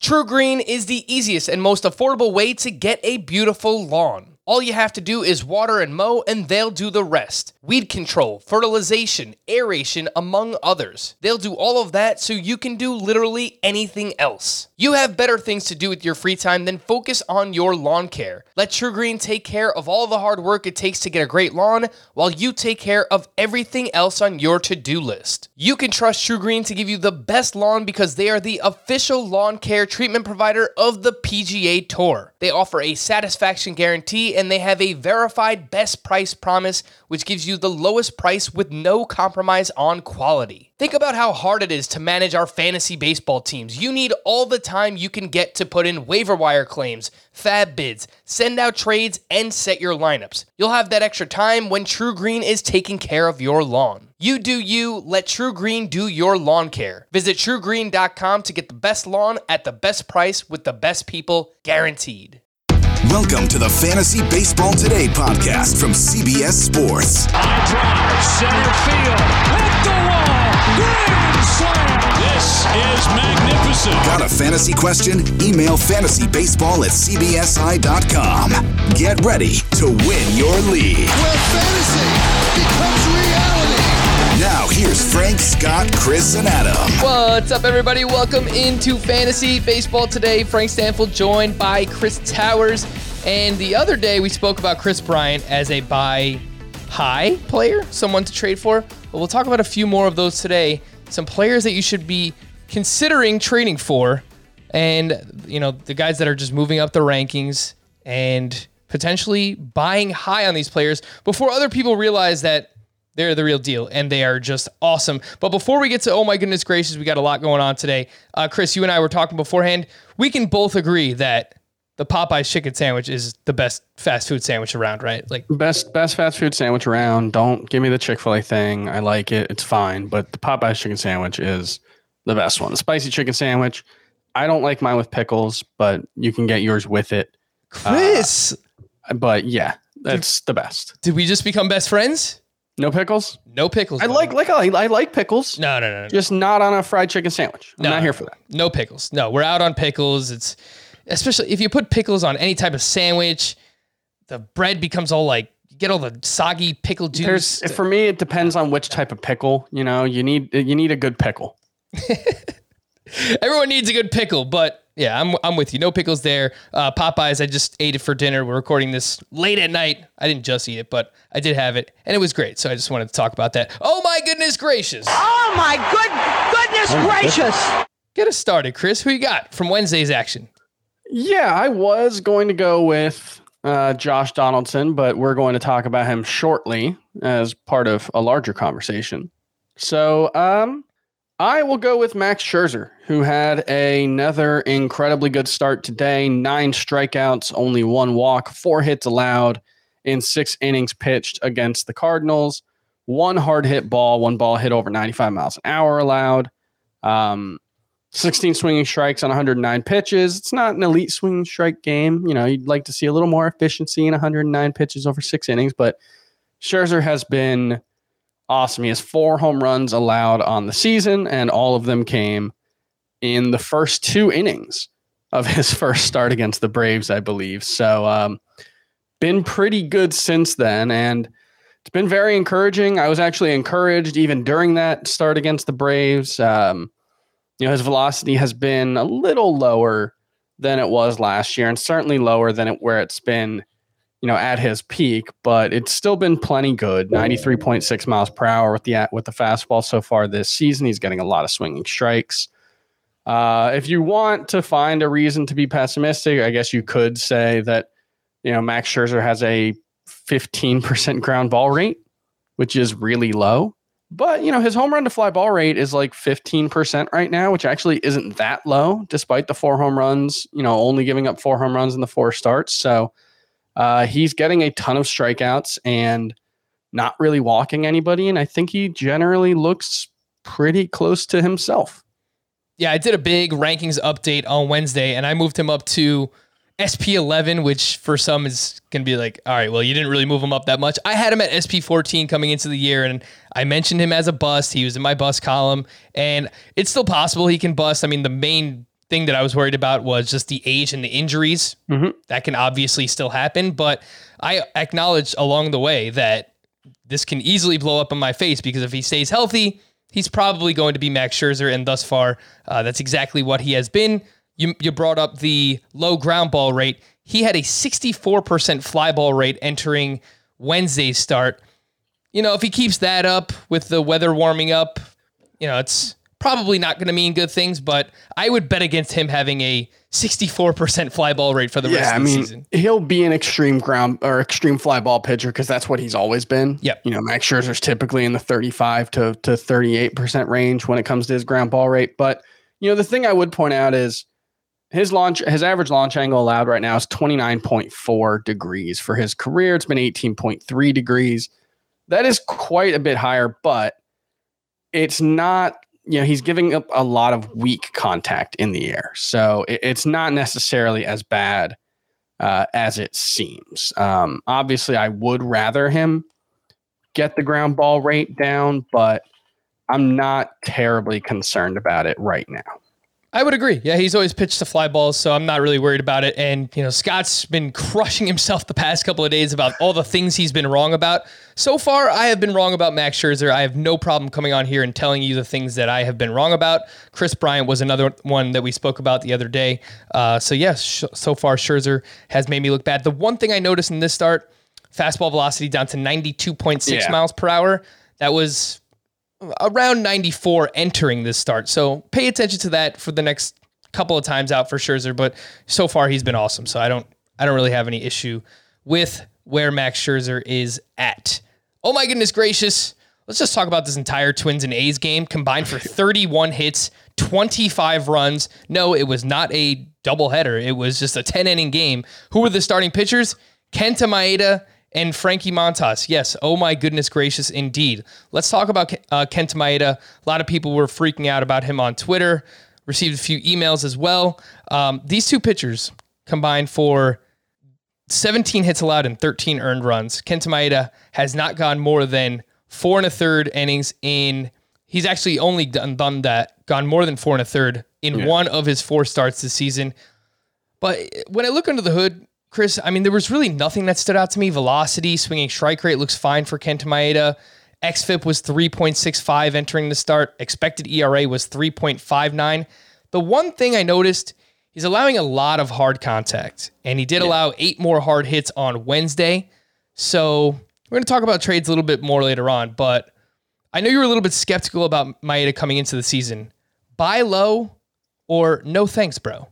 True Green is the easiest and most affordable way to get a beautiful lawn. All you have to do is water and mow, and they'll do the rest. Weed control, fertilization, aeration, among others. They'll do all of that so you can do literally anything else. You have better things to do with your free time than focus on your lawn care. Let True Green take care of all the hard work it takes to get a great lawn, while you take care of everything else on your to-do list. You can trust True Green to give you the best lawn because they are the official lawn care treatment provider of the PGA Tour. They offer a satisfaction guarantee, and they have a verified best price promise, which gives you the lowest price with no compromise on quality. Think about how hard it is to manage our fantasy baseball teams. You need all the time you can get to put in waiver wire claims, fab bids, send out trades, and set your lineups. You'll have that extra time when True Green is taking care of your lawn. You do you, let True Green do your lawn care. Visit truegreen.com to get the best lawn at the best price with the best people, guaranteed. Welcome to the Fantasy Baseball Today podcast from CBS Sports. High drive, center field, hit the wall, grand slam. This is magnificent. Got a fantasy question? Email fantasybaseball@cbsi.com. Get ready to win your league. Where fantasy becomes reality. Now here's Frank, Scott, Chris, and Adam. What's up, everybody? Welcome into Fantasy Baseball Today. Frank Stanfield joined by Chris Towers. And the other day, we spoke about Chris Bryant as a buy high player, someone to trade for. But we'll talk about a few more of those today. Some players that you should be considering trading for. And, you know, the guys that are just moving up the rankings and potentially buying high on these players before other people realize that they're the real deal, and they are just awesome. But before we get to, oh my goodness gracious, we got a lot going on today. Chris, you and I were talking beforehand. We can both agree that the Popeyes chicken sandwich is the best fast food sandwich around, right? Like best fast food sandwich around. Don't give me the Chick-fil-A thing. I like it. It's fine. But the Popeyes chicken sandwich is the best one. The spicy chicken sandwich. I don't like mine with pickles, but you can get yours with it. Chris! But yeah, that's the best. Did we just become best friends? No pickles? No pickles. I like pickles. No. Just not on a fried chicken sandwich. I'm not here for that. No pickles. No, we're out on pickles. It's especially if you put pickles on any type of sandwich, the bread becomes all like, you get all the soggy pickle juice. For me, it depends on which type of pickle. You know, you need a good pickle. Everyone needs a good pickle, but yeah, I'm with you. No pickles there. Popeyes, I just ate it for dinner. We're recording this late at night. I didn't just eat it, but I did have it, and it was great. So I just wanted to talk about that. Oh my goodness gracious! Oh my goodness gracious! Get us started, Chris. Who you got from Wednesday's action? Yeah, I was going to go with Josh Donaldson, but we're going to talk about him shortly as part of a larger conversation. So, I will go with Max Scherzer, who had another incredibly good start today. 9 strikeouts, only 1 walk, 4 hits allowed in 6 innings pitched against the Cardinals. 1 hard hit ball, 1 ball hit over 95 miles an hour allowed. 16 swinging strikes on 109 pitches. It's not an elite swinging strike game. You know, you'd like to see a little more efficiency in 109 pitches over 6 innings, but Scherzer has been awesome. He has 4 home runs allowed on the season, and all of them came in the first 2 innings of his first start against the Braves, I believe. So, been pretty good since then, and it's been very encouraging. I was actually encouraged even during that start against the Braves. His velocity has been a little lower than it was last year, and certainly lower than where it's been, at his peak, but it's still been plenty good. 93.6 miles per hour with the fastball so far this season. He's getting a lot of swinging strikes. If you want to find a reason to be pessimistic, I guess you could say that, Max Scherzer has a 15% ground ball rate, which is really low. But, his home run to fly ball rate is like 15% right now, which actually isn't that low, despite the 4 home runs, only giving up 4 home runs in the 4 starts. So, he's getting a ton of strikeouts and not really walking anybody. And I think he generally looks pretty close to himself. Yeah, I did a big rankings update on Wednesday, and I moved him up to SP11, which for some is going to be like, all right, well, you didn't really move him up that much. I had him at SP14 coming into the year, and I mentioned him as a bust. He was in my bust column, and it's still possible he can bust. I mean, the main thing that I was worried about was just the age and the injuries. That can obviously still happen, but I acknowledged along the way that this can easily blow up in my face because if he stays healthy, he's probably going to be Max Scherzer, and thus far, that's exactly what he has been. You brought up the low ground ball rate. He had a 64% fly ball rate entering Wednesday's start. If he keeps that up with the weather warming up, it's probably not going to mean good things, but I would bet against him having a 64% fly ball rate for the rest of the season. He'll be an extreme fly ball pitcher because that's what he's always been. Yep. Max Scherzer's typically in the 35 to 38% range when it comes to his ground ball rate. But, the thing I would point out is his average launch angle allowed right now is 29.4 degrees. For his career, it's been 18.3 degrees. That is quite a bit higher, but it's not, he's giving up a lot of weak contact in the air. So it's not necessarily as bad as it seems. Obviously, I would rather him get the ground ball rate down, but I'm not terribly concerned about it right now. I would agree. Yeah, he's always pitched to fly balls, so I'm not really worried about it. And, Scott's been crushing himself the past couple of days about all the things he's been wrong about. So far, I have been wrong about Max Scherzer. I have no problem coming on here and telling you the things that I have been wrong about. Chris Bryant was another one that we spoke about the other day. So yes, so far Scherzer has made me look bad. The one thing I noticed in this start, fastball velocity down to 92.6 miles per hour. That was around 94 entering this start. So pay attention to that for the next couple of times out for Scherzer, but so far he's been awesome. So I don't really have any issue with where Max Scherzer is at. Oh my goodness gracious. Let's just talk about this entire Twins and A's game combined for 31 hits, 25 runs. No, it was not a doubleheader. It was just a 10-inning game. Who were the starting pitchers? Kenta Maeda and Frankie Montas. Yes, oh my goodness gracious, indeed. Let's talk about Kenta Maeda. A lot of people were freaking out about him on Twitter. Received a few emails as well. These two pitchers combined for 17 hits allowed and 13 earned runs. Kenta Maeda has not gone more than 4 1/3 innings in. He's actually only gone more than 4 1/3 in one of his 4 starts this season. But when I look under the hood, Chris, there was really nothing that stood out to me. Velocity, swinging strike rate looks fine for Kenta Maeda. xFIP was 3.65 entering the start. Expected ERA was 3.59. The one thing I noticed, he's allowing a lot of hard contact, and he did allow 8 more hard hits on Wednesday. So we're going to talk about trades a little bit more later on, but I know you were a little bit skeptical about Maeda coming into the season. Buy low or no thanks, bro?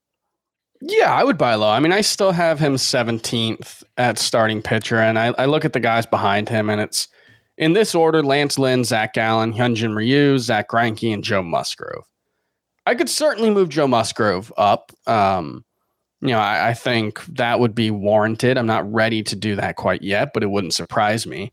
Yeah, I would buy low. I still have him 17th at starting pitcher, and I look at the guys behind him, and it's in this order: Lance Lynn, Zach Gallen, Hyunjin Ryu, Zach Greinke, and Joe Musgrove. I could certainly move Joe Musgrove up. I think that would be warranted. I'm not ready to do that quite yet, but it wouldn't surprise me.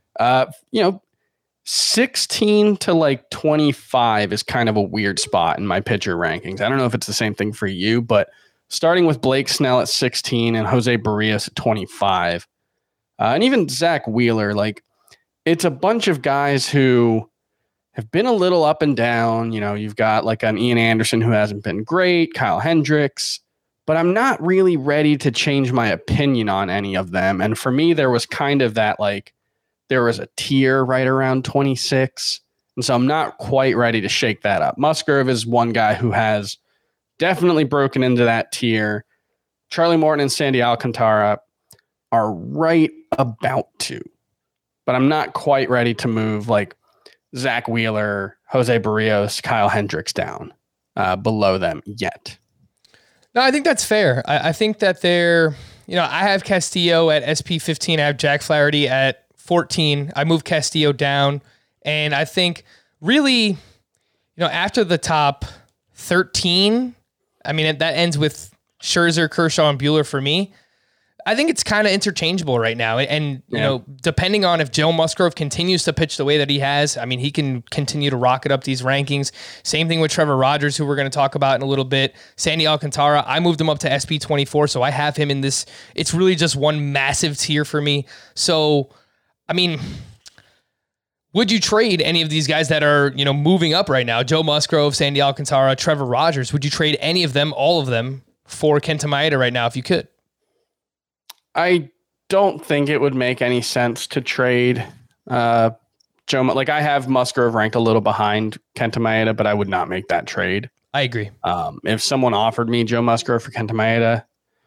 16 to 25 is kind of a weird spot in my pitcher rankings. I don't know if it's the same thing for you, but starting with Blake Snell at 16 and Jose Barrios at 25, and even Zach Wheeler, it's a bunch of guys who have been a little up and down. You've got an Ian Anderson who hasn't been great, Kyle Hendricks, but I'm not really ready to change my opinion on any of them. And for me, there was kind of that, there was a tier right around 26. And so I'm not quite ready to shake that up. Musgrove is one guy who has definitely broken into that tier. Charlie Morton and Sandy Alcantara are right about to, but I'm not quite ready to move Zach Wheeler, Jose Barrios, Kyle Hendricks down below them yet. No, I think that's fair. I think that they're, I have Castillo at SP 15. I have Jack Flaherty at 14. I moved Castillo down. And I think really, after the top 13, that ends with Scherzer, Kershaw, and Buehler for me. I think it's kind of interchangeable right now. And, depending on if Joe Musgrove continues to pitch the way that he has, he can continue to rocket up these rankings. Same thing with Trevor Rogers, who we're going to talk about in a little bit. Sandy Alcantara, I moved him up to SP 24, so I have him in this. It's really just one massive tier for me. So, Would you trade any of these guys that are, moving up right now? Joe Musgrove, Sandy Alcantara, Trevor Rogers. Would you trade any of them, all of them, for Kenta Maeda right now if you could? I don't think it would make any sense to trade Joe. Like, I have Musgrove ranked a little behind Kenta Maeda, but I would not make that trade. I agree. If someone offered me Joe Musgrove for Kenta Maeda,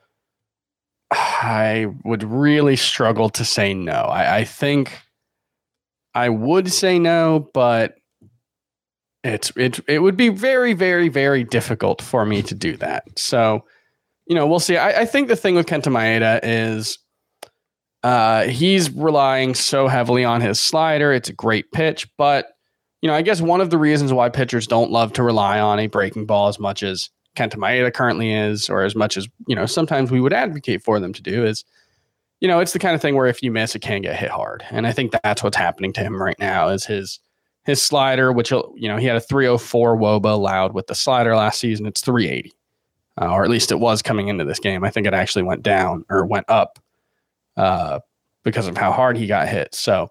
I would really struggle to say no. I think I would say no, but it would be very, very, very difficult for me to do that. So, we'll see. I think the thing with Kenta Maeda is he's relying so heavily on his slider. It's a great pitch, but I guess one of the reasons why pitchers don't love to rely on a breaking ball as much as Kenta Maeda currently is, or as much as, sometimes we would advocate for them to do is, it's the kind of thing where if you miss, it can get hit hard. And I think that's what's happening to him right now is his slider, which, he had a 304 WOBA allowed with the slider last season. It's 380, or at least it was coming into this game. I think it actually went down or went up because of how hard he got hit. So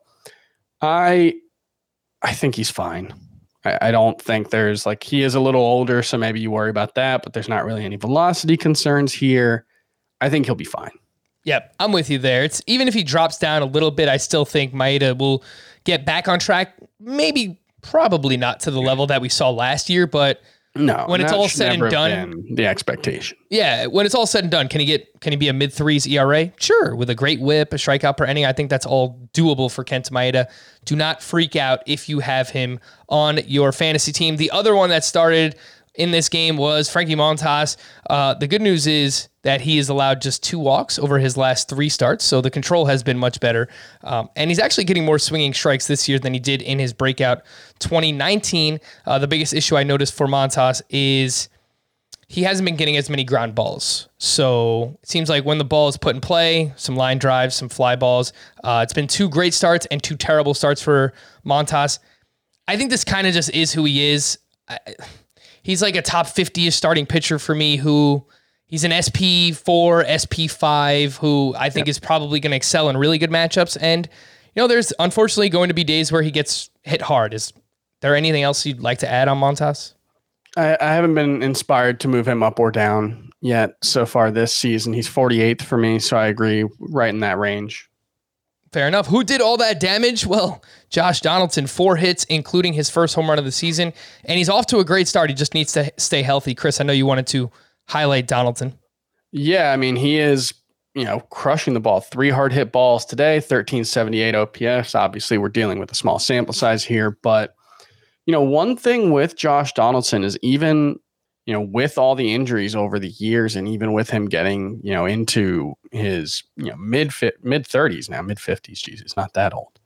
I think he's fine. I don't think there's he is a little older, so maybe you worry about that, but there's not really any velocity concerns here. I think he'll be fine. Yep, I'm with you there. It's even if he drops down a little bit, I still think Maeda will get back on track. Maybe, probably not to the level that we saw last year, but no, when it's all said and done, the expectation. Yeah, when it's all said and done, can he be a mid-threes ERA? Sure, with a great whip, a strikeout per inning. I think that's all doable for Kenta Maeda. Do not freak out if you have him on your fantasy team. The other one that started in this game was Frankie Montas. The good news is that he has allowed just 2 walks over his last 3 starts, so the control has been much better. And he's actually getting more swinging strikes this year than he did in his breakout 2019. The biggest issue I noticed for Montas is he hasn't been getting as many ground balls. So it seems like when the ball is put in play, some line drives, some fly balls, it's been 2 great starts and 2 terrible starts for Montas. I think this kind of just is who he is. He's like a top 50-ish starting pitcher for me who he's an SP4, SP5 who I think is probably going to excel in really good matchups. And, there's unfortunately going to be days where he gets hit hard. Is there anything else you'd like to add on Montas? I haven't been inspired to move him up or down yet so far this season. He's 48th for me, so I agree, right in that range. Fair enough. Who did all that damage? Well, Josh Donaldson, 4 hits, including his first home run of the season, and he's off to a great start. He just needs to stay healthy. Chris, I know you wanted to highlight Donaldson. Yeah, I mean, he is, crushing the ball. 3 hard hit balls today, 1378 OPS. Obviously, we're dealing with a small sample size here, but one thing with Josh Donaldson is even, with all the injuries over the years and even with him getting, into his, mid 30s now, mid 50s, Jesus, not that old.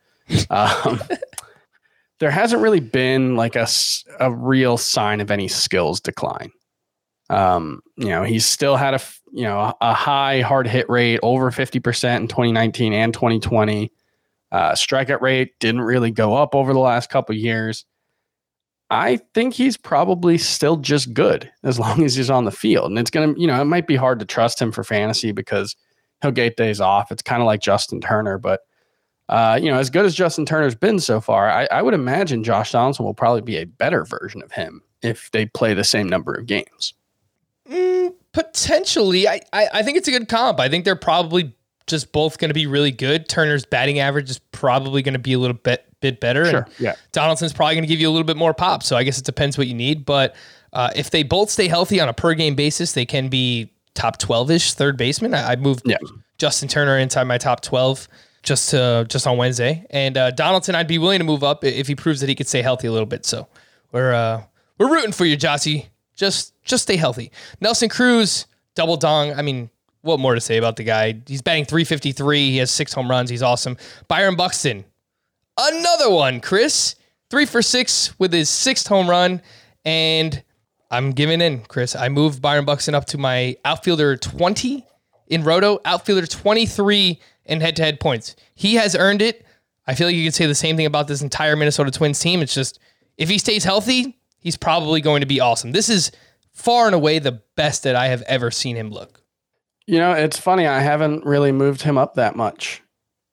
There hasn't really been a real sign of any skills decline. He's still had a high hard hit rate, over 50% in 2019 and 2020. Strikeout rate didn't really go up over the last couple of years. I think he's probably still just good as long as he's on the field. And it's going to, it might be hard to trust him for fantasy because he'll get days off. It's kind of like Justin Turner, but as good as Justin Turner's been so far, I would imagine Josh Donaldson will probably be a better version of him if they play the same number of games. Potentially. I think it's a good comp. I think they're probably just both going to be really good. Turner's batting average is probably going to be a little bit better. Sure. And yeah. Donaldson's probably going to give you a little bit more pop. So I guess it depends what you need. But if they both stay healthy on a per game basis, they can be top 12-ish third baseman. I moved Justin Turner inside my top 12 just on Wednesday. And Donaldson, I'd be willing to move up if he proves that he could stay healthy a little bit. So we're rooting for you, Jossie. Just stay healthy. Nelson Cruz, double dong. I mean, what more to say about the guy? He's batting .353. He has 6 home runs. He's awesome. Byron Buxton, another one, Chris. 3 for 6 with his 6th home run. And I'm giving in, Chris. I moved Byron Buxton up to my outfielder 20 in Roto, outfielder 23 in head-to-head points. He has earned it. I feel like you could say the same thing about this entire Minnesota Twins team. It's just, if he stays healthy, he's probably going to be awesome. This is far and away the best that I have ever seen him look. It's funny. I haven't really moved him up that much.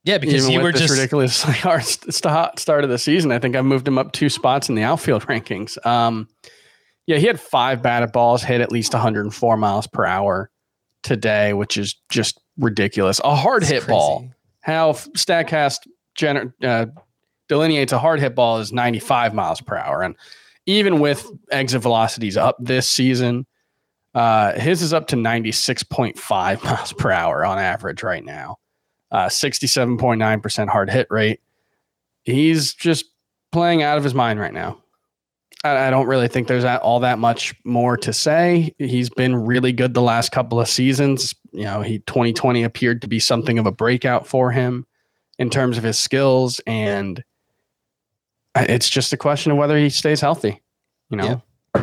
Yeah, because Even you were with this just ridiculously hard start of the season. I think I moved him up 2 spots in the outfield rankings. Yeah, he had 5 batted balls, hit at least 104 miles per hour today, which is just ridiculous. A hard hit crazy. ball. How StatCast delineates a hard hit ball is 95 miles per hour. And even with exit velocities up this season, his is up to 96.5 miles per hour on average right now. 67.9% hard hit rate. He's just playing out of his mind right now. I don't really think there's all that much more to say. He's been really good the last couple of seasons. 2020 appeared to be something of a breakout for him in terms of his skills, and it's just a question of whether he stays healthy. Yeah. I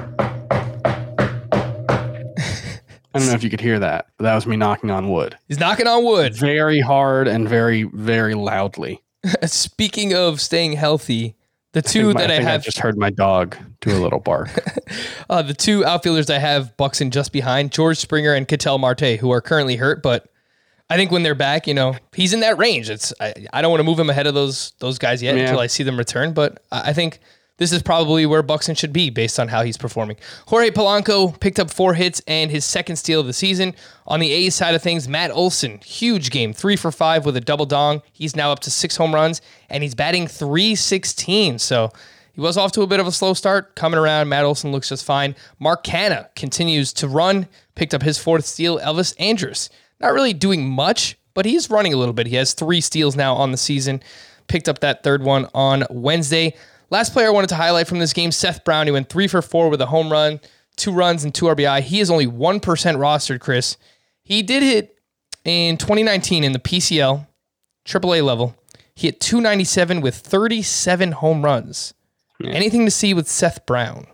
don't know if you could hear that, but that was me knocking on wood. He's knocking on wood. Very hard and very, very loudly. Speaking of staying healthy, the two that I think have I just heard my dog do a little bark. the 2 outfielders I have Buxton just behind, George Springer and Ketel Marte, who are currently hurt, but I think when they're back, he's in that range. I don't want to move him ahead of those guys yet until I see them return, but I think this is probably where Buxton should be based on how he's performing. Jorge Polanco picked up 4 hits and his second steal of the season. On the A's side of things, Matt Olson, huge game, 3 for 5 with a double dong. He's now up to 6 home runs, and he's batting .316. So he was off to a bit of a slow start. Coming around, Matt Olson looks just fine. Mark Canha continues to run, picked up his 4th steal. Elvis Andrus, not really doing much, but he's running a little bit. He has 3 steals now on the season. Picked up that 3rd one on Wednesday. Last player I wanted to highlight from this game, Seth Brown. He went 3 for 4 with a home run, 2 runs, and 2 RBI. He is only 1% rostered, Chris. He did hit in 2019 in the PCL, AAA level. He hit .297 with 37 home runs. Yeah. Anything to see with Seth Brown?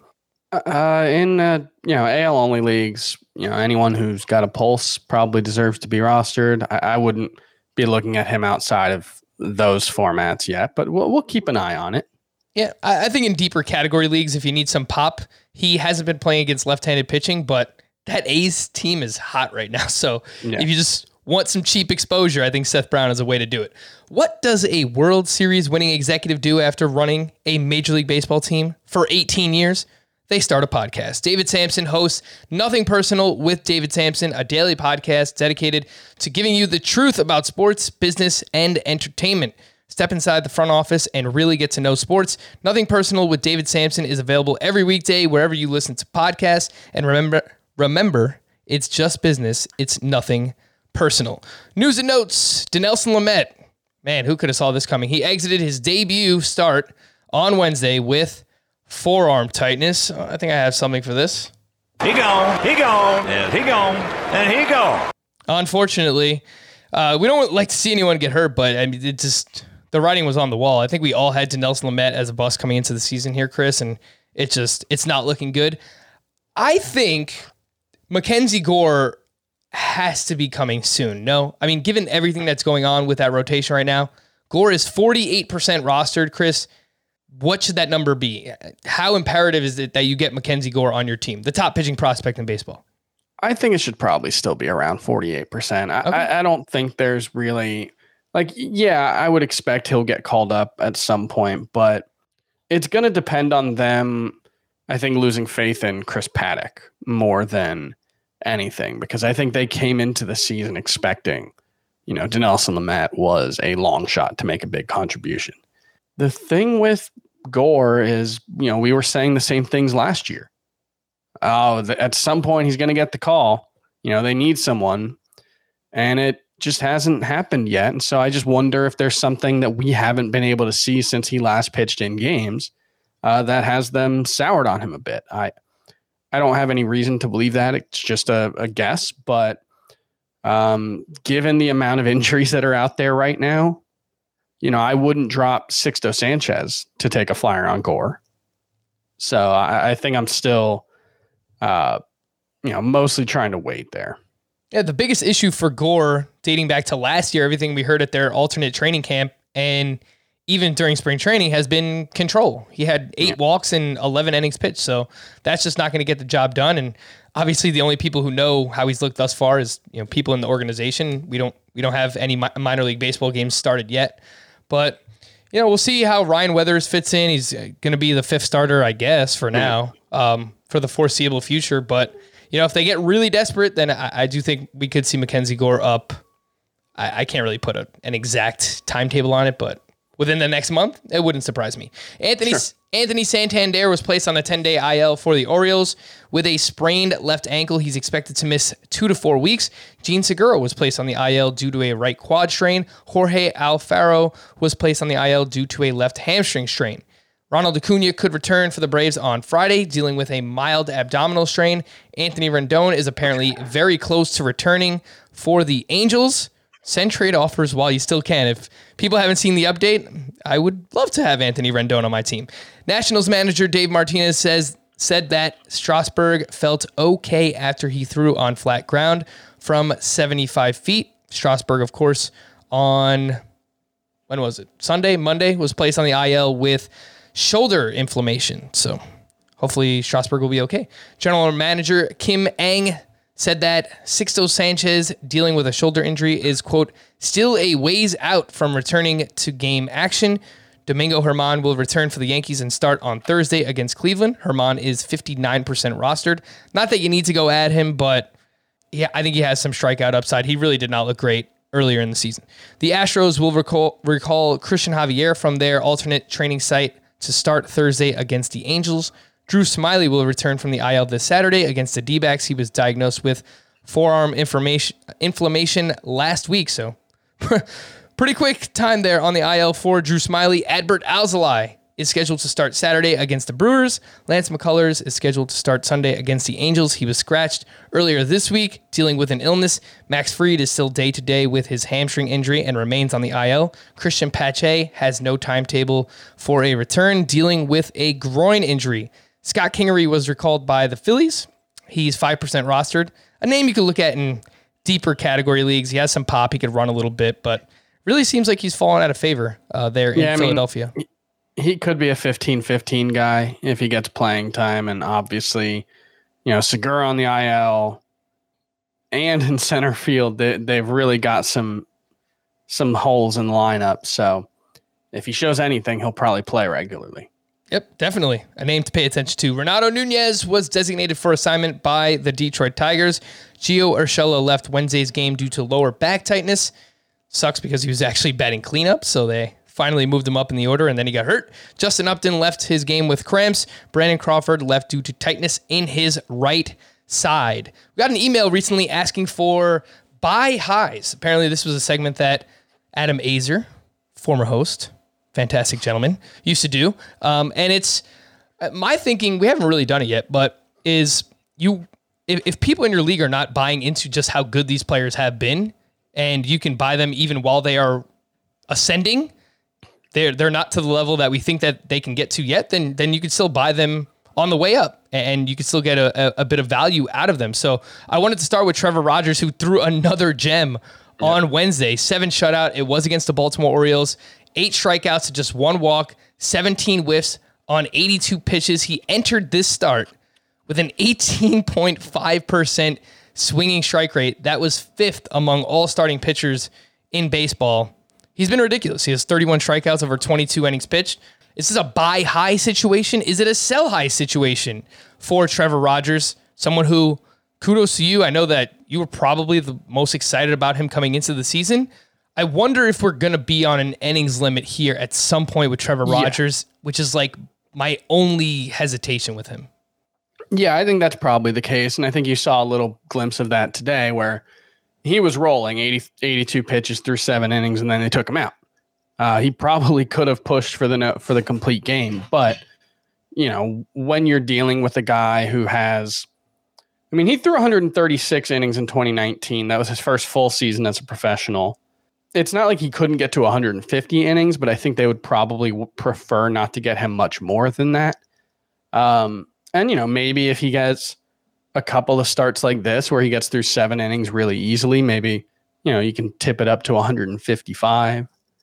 In AL only leagues, anyone who's got a pulse probably deserves to be rostered. I wouldn't be looking at him outside of those formats yet, but we'll keep an eye on it. Yeah, I think in deeper category leagues, if you need some pop, he hasn't been playing against left-handed pitching, but that A's team is hot right now. So if you just want some cheap exposure, I think Seth Brown is a way to do it. What does a World Series winning executive do after running a Major League Baseball team for 18 years? They start a podcast. David Sampson hosts Nothing Personal with David Sampson, a daily podcast dedicated to giving you the truth about sports, business, and entertainment. Step inside the front office and really get to know sports. Nothing Personal with David Sampson is available every weekday wherever you listen to podcasts. And remember, it's just business. It's nothing personal. News and notes. Dinelson Lamet. Man, who could have saw this coming? He exited his debut start on Wednesday with forearm tightness. I think I have something for this. He gone, and he gone, and he gone. Unfortunately, we don't like to see anyone get hurt, but I mean, the writing was on the wall. I think we all had Dinelson Lamet as a bust coming into the season here, Chris, and it's not looking good. I think Mackenzie Gore has to be coming soon. No? I mean, given everything that's going on with that rotation right now, Gore is 48% rostered, Chris. What should that number be? How imperative is it that you get Mackenzie Gore on your team, the top pitching prospect in baseball? I think it should probably still be around 48%. Okay. I don't think there's really... I would expect he'll get called up at some point, but it's going to depend on them, I think, losing faith in Chris Paddock more than anything, because I think they came into the season expecting, Dinelson Lamet was a long shot to make a big contribution. The thing with Gore is, we were saying the same things last year. At some point he's going to get the call. They need someone, and it just hasn't happened yet. And so I just wonder if there's something that we haven't been able to see since he last pitched in games that has them soured on him a bit. I don't have any reason to believe that. It's just a guess, but given the amount of injuries that are out there right now, I wouldn't drop Sixto Sanchez to take a flyer on Gore. So I think I'm still, mostly trying to wait there. Yeah, the biggest issue for Gore dating back to last year, everything we heard at their alternate training camp and even during spring training has been control. He had 8 walks and 11 innings pitched, so that's just not going to get the job done. And obviously the only people who know how he's looked thus far is, people in the organization. We don't We don't have any minor league baseball games started yet, but we'll see how Ryan Weathers fits in. He's going to be the 5th starter, I guess, for now, for the foreseeable future. But, if they get really desperate, then I do think we could see Mackenzie Gore up. I can't really put an exact timetable on it, but within the next month, it wouldn't surprise me. Anthony Santander was placed on a 10-day IL for the Orioles with a sprained left ankle. He's expected to miss 2 to 4 weeks. Gene Segura was placed on the IL due to a right quad strain. Jorge Alfaro was placed on the IL due to a left hamstring strain. Ronald Acuna could return for the Braves on Friday, dealing with a mild abdominal strain. Anthony Rendon is apparently very close to returning for the Angels. Send trade offers while you still can. If people haven't seen the update, I would love to have Anthony Rendon on my team. Nationals manager Dave Martinez said that Strasburg felt okay after he threw on flat ground from 75 feet. Strasburg, of course, on, when was it? Monday, was placed on the IL with shoulder inflammation. So hopefully Strasburg will be okay. General manager Kim Ng said that Sixto Sanchez, dealing with a shoulder injury, is, quote, still a ways out from returning to game action. Domingo Germán will return for the Yankees and start on Thursday against Cleveland. Germán is 59% rostered. Not that you need to go at him, but yeah, I think he has some strikeout upside. He really did not look great earlier in the season. The Astros will recall Christian Javier from their alternate training site to start Thursday against the Angels. Drew Smyly will return from the IL this Saturday against the D-backs. He was diagnosed with forearm inflammation last week, so pretty quick time there on the IL for Drew Smyly. Adbert Alzolay is scheduled to start Saturday against the Brewers. Lance McCullers is scheduled to start Sunday against the Angels. He was scratched earlier this week, dealing with an illness. Max Fried is still day-to-day with his hamstring injury and remains on the IL. Christian Pache has no timetable for a return, dealing with a groin injury. Scott Kingery was recalled by the Phillies. He's 5% rostered. A name you could look at in deeper category leagues. He has some pop. He could run a little bit, but really seems like he's fallen out of favor there in Philadelphia. He could be a 15-15 guy if he gets playing time. And obviously, Segura on the IL and in center field, they've really got some holes in the lineup. So if he shows anything, he'll probably play regularly. Yep, definitely a name to pay attention to. Renato Nunez was designated for assignment by the Detroit Tigers. Gio Urshela left Wednesday's game due to lower back tightness. Sucks because he was actually batting cleanup, so they finally moved him up in the order, and then he got hurt. Justin Upton left his game with cramps. Brandon Crawford left due to tightness in his right side. We got an email recently asking for buy highs. Apparently this was a segment that Adam Azer, former host, fantastic gentleman, used to do. And it's my thinking, we haven't really done it yet, but is if people in your league are not buying into just how good these players have been, and you can buy them even while they are ascending, they're not to the level that we think that they can get to yet, then you could still buy them on the way up, and you could still get a bit of value out of them. So I wanted to start with Trevor Rogers, who threw another gem on Wednesday. 7 shutout. It was against the Baltimore Orioles. 8 strikeouts to just 1 walk, 17 whiffs on 82 pitches. He entered this start with an 18.5% swinging strike rate. That was 5th among all starting pitchers in baseball. He's been ridiculous. He has 31 strikeouts over 22 innings pitched. Is this a buy high situation? Is it a sell high situation for Trevor Rogers? Someone who, kudos to you. I know that you were probably the most excited about him coming into the season. I wonder if we're going to be on an innings limit here at some point with Trevor Rogers, which is like my only hesitation with him. Yeah, I think that's probably the case. And I think you saw a little glimpse of that today where he was rolling 82 pitches through 7 innings, and then they took him out. He probably could have pushed for the complete game. But, when you're dealing with a guy who has, he threw 136 innings in 2019. That was his first full season as a professional. It's not like he couldn't get to 150 innings, but I think they would probably prefer not to get him much more than that. And, maybe if he gets a couple of starts like this where he gets through 7 innings really easily, maybe, you can tip it up to 155.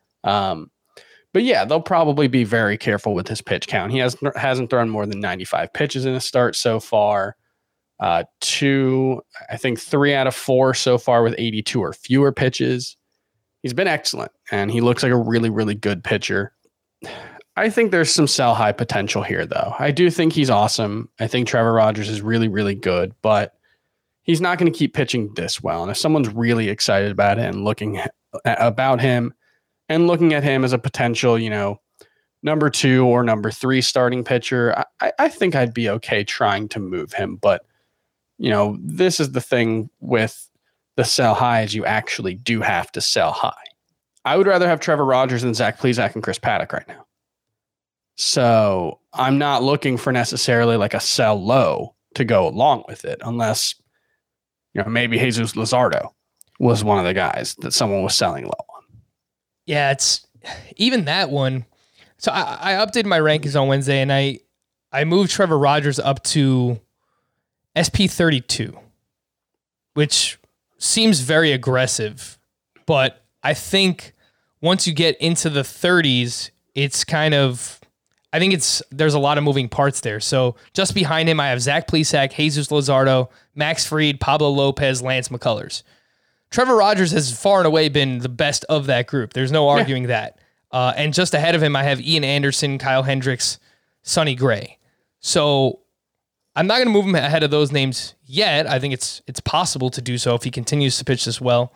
But yeah, they'll probably be very careful with his pitch count. He hasn't thrown more than 95 pitches in a start so far. 3 out of 4 so far with 82 or fewer pitches. he's been excellent, and he looks like a really, really good pitcher. I think there's some sell high potential here, though. I do think he's awesome. I think Trevor Rogers is really, really good, but he's not going to keep pitching this well. And if someone's really excited about him, looking at him as a potential, number 2 or number 3 starting pitcher, I think I'd be okay trying to move him. But, this is the thing with the sell high is you actually do have to sell high. I would rather have Trevor Rogers than Zach Plesac and Chris Paddock right now. So I'm not looking for necessarily like a sell low to go along with it, unless, maybe Jesus Luzardo was one of the guys that someone was selling low on. Yeah, it's even that one. So I updated my rankings on Wednesday, and I moved Trevor Rogers up to SP 32, which seems very aggressive, but I think once you get into the 30s, it's kind of, I think there's a lot of moving parts there. So just behind him, I have Zach Plesac, Jesus Luzardo, Max Fried, Pablo Lopez, Lance McCullers. Trevor Rogers has far and away been the best of that group. There's no arguing that. And just ahead of him, I have Ian Anderson, Kyle Hendricks, Sonny Gray. So I'm not going to move him ahead of those names yet. I think it's possible to do so if he continues to pitch this well.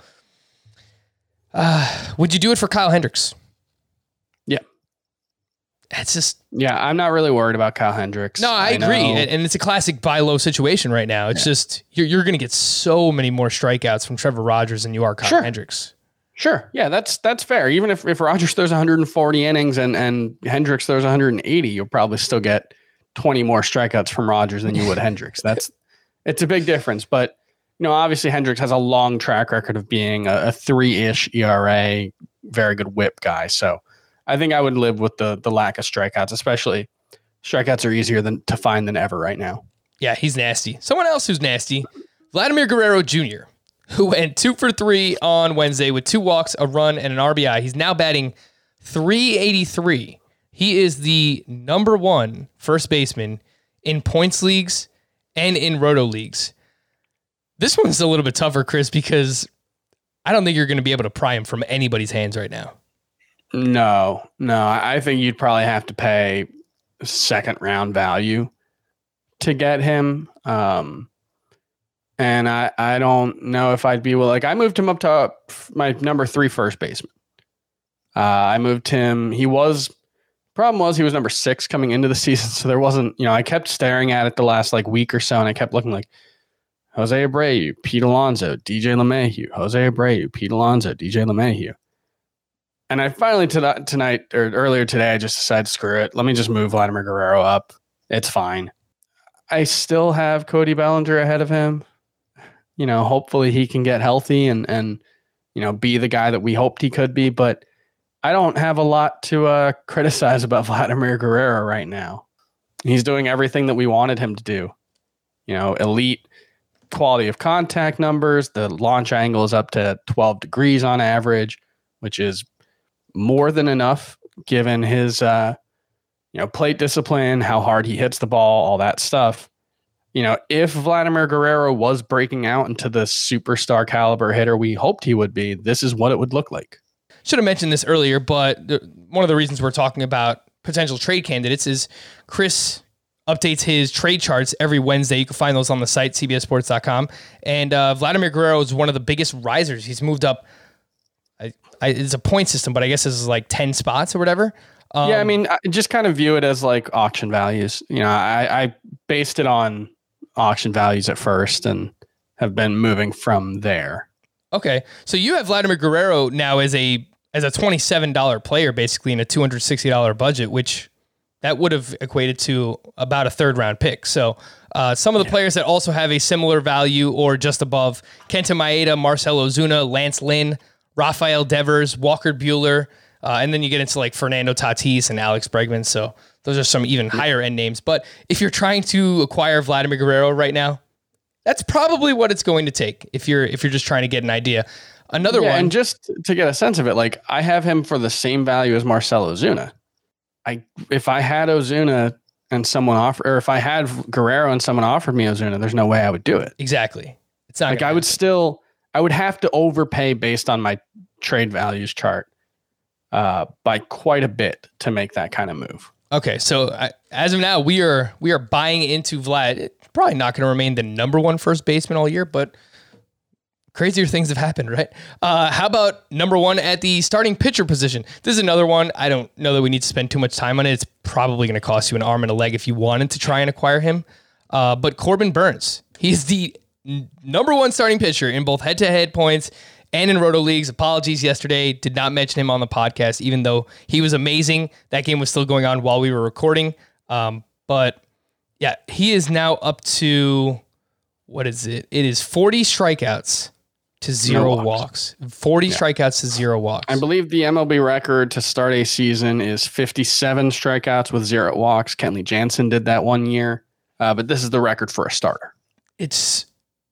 Would you do it for Kyle Hendricks? Yeah. It's just... Yeah, I'm not really worried about Kyle Hendricks. No, I agree. And it's a classic buy low situation right now. It's just, you're going to get so many more strikeouts from Trevor Rogers than you are Kyle Hendricks. Sure. Yeah, that's fair. Even if Rogers throws 140 innings and Hendricks throws 180, you'll probably still get 20 more strikeouts from Rogers than you would Hendricks. It's a big difference. But, obviously Hendricks has a long track record of being a 3-ish ERA, very good whip guy. So I think I would live with the lack of strikeouts, especially strikeouts are easier to find than ever right now. Yeah, he's nasty. Someone else who's nasty, Vladimir Guerrero Jr., who went 2 for 3 on Wednesday with 2 walks, a run, and an RBI. He's now batting .383. He is the number 1 first baseman in points leagues and in roto leagues. This one's a little bit tougher, Chris, because I don't think you're going to be able to pry him from anybody's hands right now. No, I think you'd probably have to pay second round value to get him. And I don't know if I'd be I moved him up to my number 3 first baseman. I moved him. Problem was he was number 6 coming into the season. So there wasn't, I kept staring at it the last week or so, and I kept looking like Jose Abreu, Pete Alonso, DJ LeMahieu, Jose Abreu, Pete Alonso, DJ LeMahieu. And I finally tonight or earlier today, I just decided, screw it. Let me just move Vladimir Guerrero up. It's fine. I still have Cody Bellinger ahead of him. Hopefully he can get healthy and be the guy that we hoped he could be. But I don't have a lot to criticize about Vladimir Guerrero right now. He's doing everything that we wanted him to do. Elite quality of contact numbers. The launch angle is up to 12 degrees on average, which is more than enough given his plate discipline, how hard he hits the ball, all that stuff. If Vladimir Guerrero was breaking out into the superstar caliber hitter we hoped he would be, this is what it would look like. Should have mentioned this earlier, but one of the reasons we're talking about potential trade candidates is Chris updates his trade charts every Wednesday. You can find those on the site, cbssports.com. And Vladimir Guerrero is one of the biggest risers. He's moved up. It's a point system, but I guess this is 10 spots or whatever. I just kind of view it as auction values. I based it on auction values at first and have been moving from there. Okay. So you have Vladimir Guerrero now as a $27 player, basically in a $260 budget, which that would have equated to about a 3rd round pick. So some of the players that also have a similar value or just above: Kenta Maeda, Marcell Ozuna, Lance Lynn, Rafael Devers, Walker Buehler, and then you get into Fernando Tatis and Alex Bregman. So those are some even higher end names. But if you're trying to acquire Vladimir Guerrero right now, that's probably what it's going to take if you're just trying to get an idea. Another one, and just to get a sense of it, I have him for the same value as Marcell Ozuna. If I had Ozuna and someone offered, or if I had Guerrero and someone offered me Ozuna, there's no way I would do it. Exactly. It's not I would have to overpay based on my trade values chart by quite a bit to make that kind of move. Okay, so as of now, we are buying into Vlad. It's probably not going to remain the number one first baseman all year, but crazier things have happened, right? How about number one at the starting pitcher position? This is another one. I don't know that we need to spend too much time on it. It's probably going to cost you an arm and a leg if you wanted to try and acquire him. But Corbin Burnes, he's the number one starting pitcher in both head-to-head points and in roto leagues. Apologies yesterday. Did not mention him on the podcast, even though he was amazing. That game was still going on while we were recording. But yeah, he is now up to, what is it? It is 40 strikeouts to 0 walks. 40 strikeouts to 0 walks. I believe the MLB record to start a season is 57 strikeouts with 0 walks. Kenley Jansen did that one year. But this is the record for a starter. It's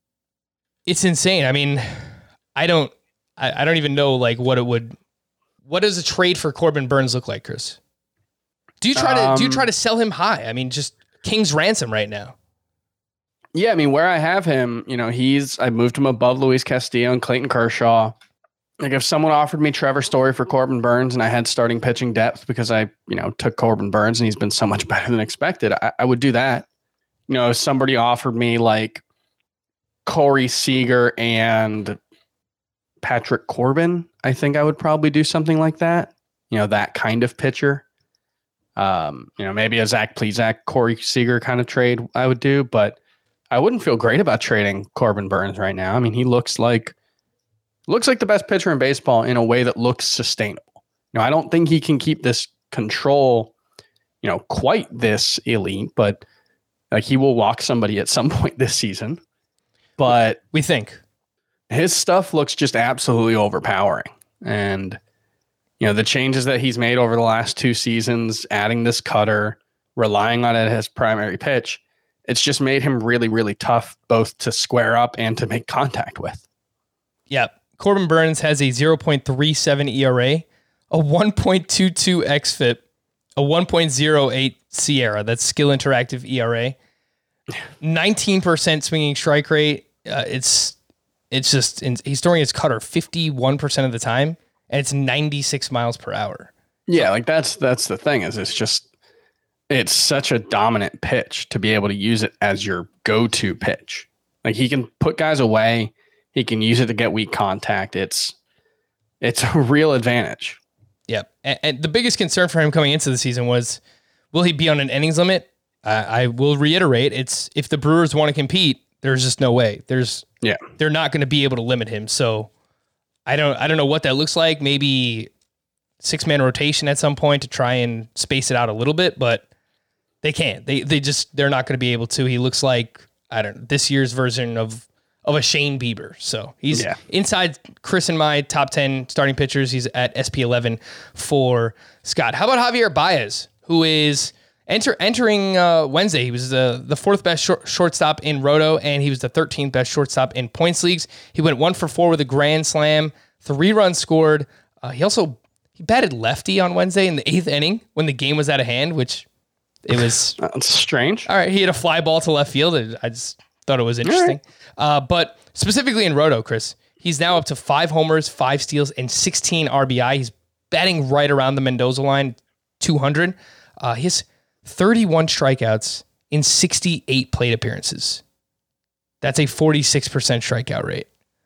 insane. I mean, I don't even know like what does a trade for Corbin Burnes look like, Chris? Do you try to sell him high? I mean, just King's ransom right now. Yeah, I mean, where I have him, I moved him above Luis Castillo and Clayton Kershaw. Like if someone offered me Trevor Story for Corbin Burnes and I had starting pitching depth because I, took Corbin Burnes and he's been so much better than expected, I would do that. If somebody offered me like Corey Seager and Patrick Corbin, I think I would probably do something like that. That kind of pitcher. Maybe a Zach Plesac, Corey Seager kind of trade I would do, but I wouldn't feel great about trading Corbin Burnes right now. I mean, he looks like the best pitcher in baseball in a way that looks sustainable. I don't think he can keep this control, quite this elite, but like he will walk somebody at some point this season. But we think his stuff looks just absolutely overpowering. And, the changes that he's made over the last 2 seasons, adding this cutter, relying on it as primary pitch, it's just made him really, really tough both to square up and to make contact with. Yeah. Corbin Burnes has a 0.37 ERA, a 1.22 xFIP, a 1.08 Sierra. That's Skill Interactive ERA. 19% swinging strike rate. It's just, he's throwing his cutter 51% of the time, and it's 96 miles per hour. Yeah, like that's the thing is it's such a dominant pitch to be able to use it as your go-to pitch. Like he can put guys away. He can use it to get weak contact. It's a real advantage. Yep. And the biggest concern for him coming into the season was, will he be on an innings limit? I will reiterate, it's if the Brewers want to compete, there's just no way. They're not going to be able to limit him. So I don't know what that looks like. Maybe 6-man rotation at some point to try and space it out a little bit, but they can't. They're not going to be able to. He looks like, this year's version of a Shane Bieber. So he's inside Chris and my top 10 starting pitchers. He's at SP11 for Scott. How about Javier Baez, who is entering Wednesday? He was the 4th best shortstop in Roto, and he was the 13th best shortstop in points leagues. He went 1 for 4 with a grand slam, 3 runs scored. He batted lefty on Wednesday in the 8th inning when the game was out of hand, which it was that's strange. All right, he had a fly ball to left field. I just thought it was interesting. Right. But specifically in Roto, Chris, he's now up to 5 homers, 5 steals, and 16 RBI. He's batting right around the Mendoza line, 200. He has 31 strikeouts in 68 plate appearances. That's a 46% strikeout rate.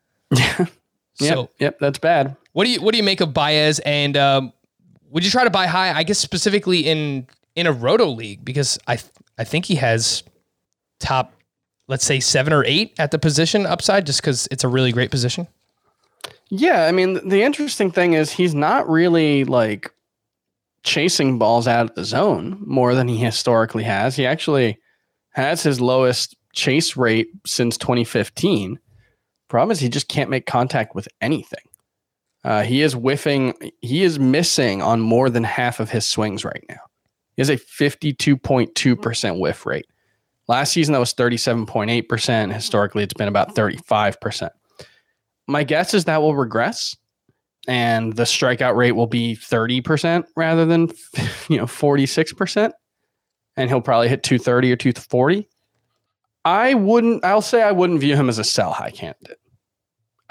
Yeah. Yep, that's bad. What do you make of Baez? And would you try to buy high? I guess specifically in a Roto league, because I think he has top, let's say 7 or 8 at the position upside, just because it's a really great position. Yeah, I mean, the interesting thing is he's not really like chasing balls out of the zone more than he historically has. He actually has his lowest chase rate since 2015. Problem is he just can't make contact with anything. He is whiffing. He is missing on more than half of his swings right now. He has a 52.2% whiff rate. Last season, that was 37.8%. Historically, it's been about 35%. My guess is that will regress, and the strikeout rate will be 30% rather than 46%. And he'll probably hit 230 or 240. I wouldn't view him as a sell high candidate.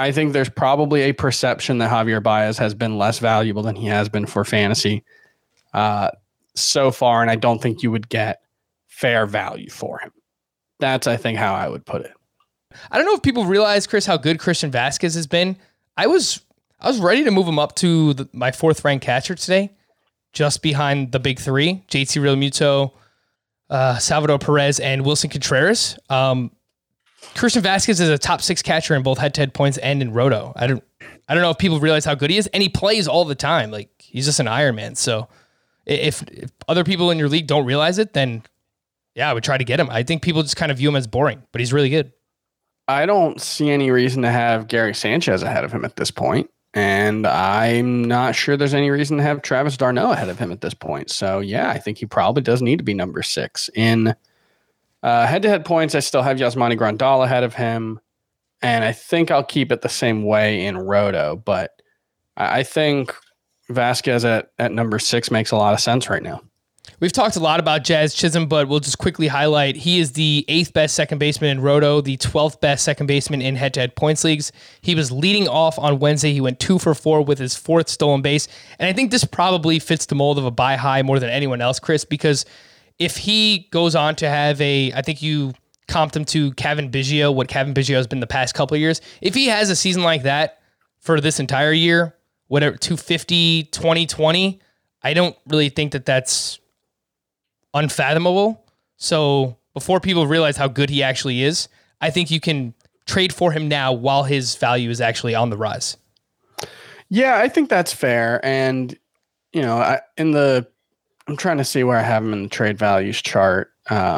I think there's probably a perception that Javier Baez has been less valuable than he has been for fantasy so far, and I don't think you would get fair value for him. That's, I think, how I would put it. I don't know if people realize, Chris, how good Christian Vasquez has been. I was ready to move him up to my 4th ranked catcher today, just behind the big 3, JT Realmuto, Salvador Perez, and Wilson Contreras. Christian Vasquez is a top 6 catcher in both head-to-head points and in roto. I don't know if people realize how good he is, and he plays all the time. Like, he's just an Iron Man. So if other people in your league don't realize it, then yeah, I would try to get him. I think people just kind of view him as boring, but he's really good. I don't see any reason to have Gary Sanchez ahead of him at this point, and I'm not sure there's any reason to have Travis d'Arnaud ahead of him at this point. So yeah, I think he probably does need to be number 6 in head-to-head points. I still have Yasmani Grandal ahead of him, and I think I'll keep it the same way in roto, but I think Vasquez at number 6 makes a lot of sense right now. We've talked a lot about Jazz Chisholm, but we'll just quickly highlight he is the 8th best second baseman in roto, the 12th best second baseman in head-to-head points leagues. He was leading off on Wednesday. He went 2 for 4 with his 4th stolen base, and I think this probably fits the mold of a buy high more than anyone else, Chris, because if he goes on to have I think you comped him to Kevin Biggio, what Kevin Biggio has been the past couple of years. If he has a season like that for this entire year, whatever, 250, 2020, I don't really think that that's unfathomable. So before people realize how good he actually is, I think you can trade for him now while his value is actually on the rise. Yeah, I think that's fair. And, you know, I'm trying to see where I have him in the trade values chart.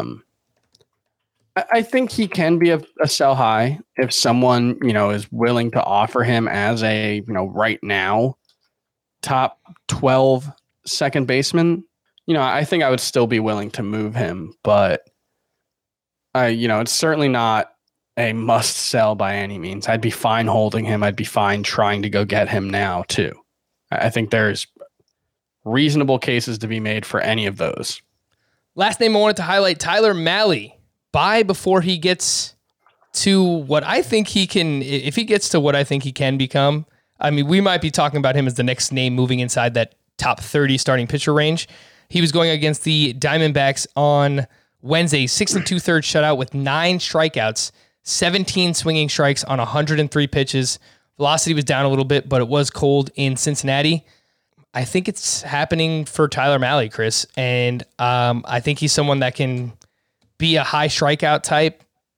I think he can be a sell high if someone, you know, is willing to offer him as a, you know, right now top 12 second baseman. You know, I think I would still be willing to move him, but it's certainly not a must sell by any means. I'd be fine holding him. I'd be fine trying to go get him now too. I think there's reasonable cases to be made for any of those. Last name I wanted to highlight, Tyler Mahle. Buy before he gets to what I think he can, if he gets to what I think he can become. I mean, we might be talking about him as the next name moving inside that top 30 starting pitcher range. He was going against the Diamondbacks on Wednesday, 6 2/3 shutout with 9 strikeouts, 17 swinging strikes on 103 pitches. Velocity was down a little bit, but it was cold in Cincinnati. I think it's happening for Tyler Mahle, Chris, and I think he's someone that can be a high strikeout type.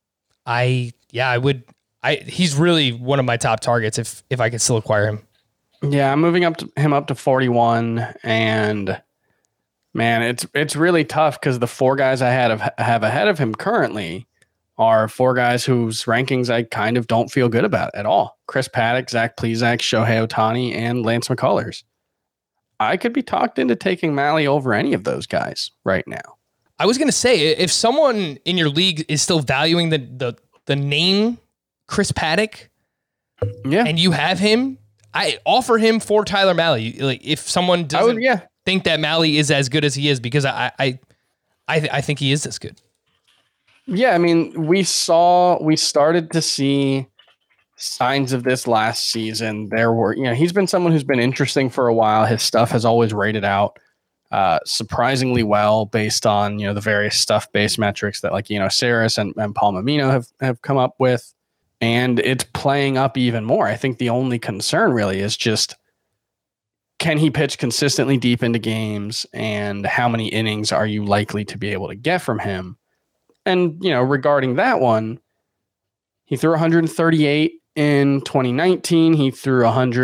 He's really one of my top targets if I could still acquire him. Yeah, I'm moving him up to 41, and man, it's really tough because the 4 guys I have ahead of him currently are 4 guys whose rankings I kind of don't feel good about at all. Chris Paddock, Zach Plesac, Shohei Ohtani, and Lance McCullers. I could be talked into taking Mahle over any of those guys right now. I was going to say, if someone in your league is still valuing the name Chris Paddock, and you have him, I offer him for Tyler Mahle. Like, if someone doesn't think that Mahle is as good as he is, because I think he is this good. Yeah, I mean, we started to see signs of this last season. There were, he's been someone who's been interesting for a while. His stuff has always rated out surprisingly well based on, the various stuff-based metrics that Saris and Paul Mamino have come up with. And it's playing up even more. I think the only concern really is just, can he pitch consistently deep into games, and how many innings are you likely to be able to get from him? And, regarding that one, he threw 138 in 2019. He threw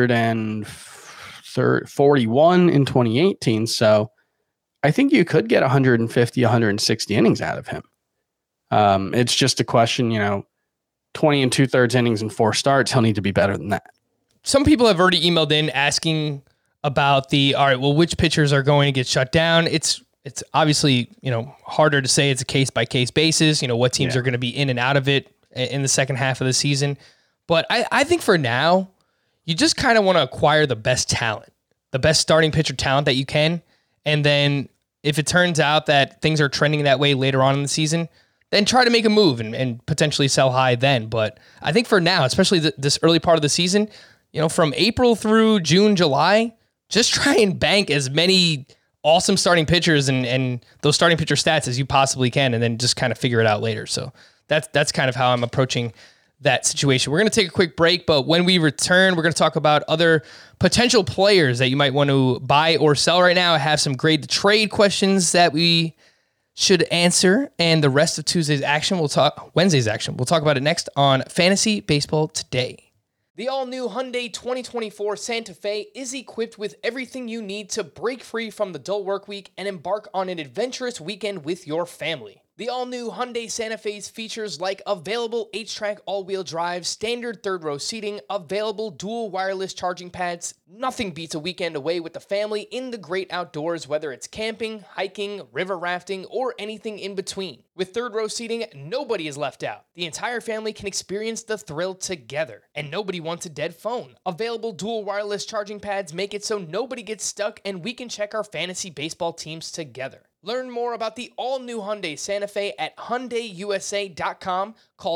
141 in 2018. So I think you could get 150, 160 innings out of him. It's just a question, 20 2/3 innings and 4 starts. He'll need to be better than that. Some people have already emailed in asking about which pitchers are going to get shut down. It's obviously, harder to say. It's a case by case basis, what teams are going to be in and out of it in the second half of the season. But I think for now, you just kind of want to acquire the best talent, the best starting pitcher talent that you can. And then if it turns out that things are trending that way later on in the season, then try to make a move and potentially sell high then. But I think for now, especially this early part of the season, from April through June, July, just try and bank as many awesome starting pitchers and those starting pitcher stats as you possibly can, and then just kind of figure it out later. So that's kind of how I'm approaching that situation. We're going to take a quick break, but when we return, we're going to talk about other potential players that you might want to buy or sell right now. I have some grade to trade questions that we should answer, and the rest of Wednesday's action. We'll talk about it next on Fantasy Baseball Today. The all-new Hyundai 2024 Santa Fe is equipped with everything you need to break free from the dull work week and embark on an adventurous weekend with your family. The all-new Hyundai Santa Fe's features like available H-Track all-wheel drive, standard third-row seating, available dual wireless charging pads. Nothing beats a weekend away with the family in the great outdoors, whether it's camping, hiking, river rafting, or anything in between. With third-row seating, nobody is left out. The entire family can experience the thrill together, and nobody wants a dead phone. Available dual wireless charging pads make it so nobody gets stuck, and we can check our fantasy baseball teams together. Learn more about the all-new Hyundai Santa Fe at HyundaiUSA.com. Call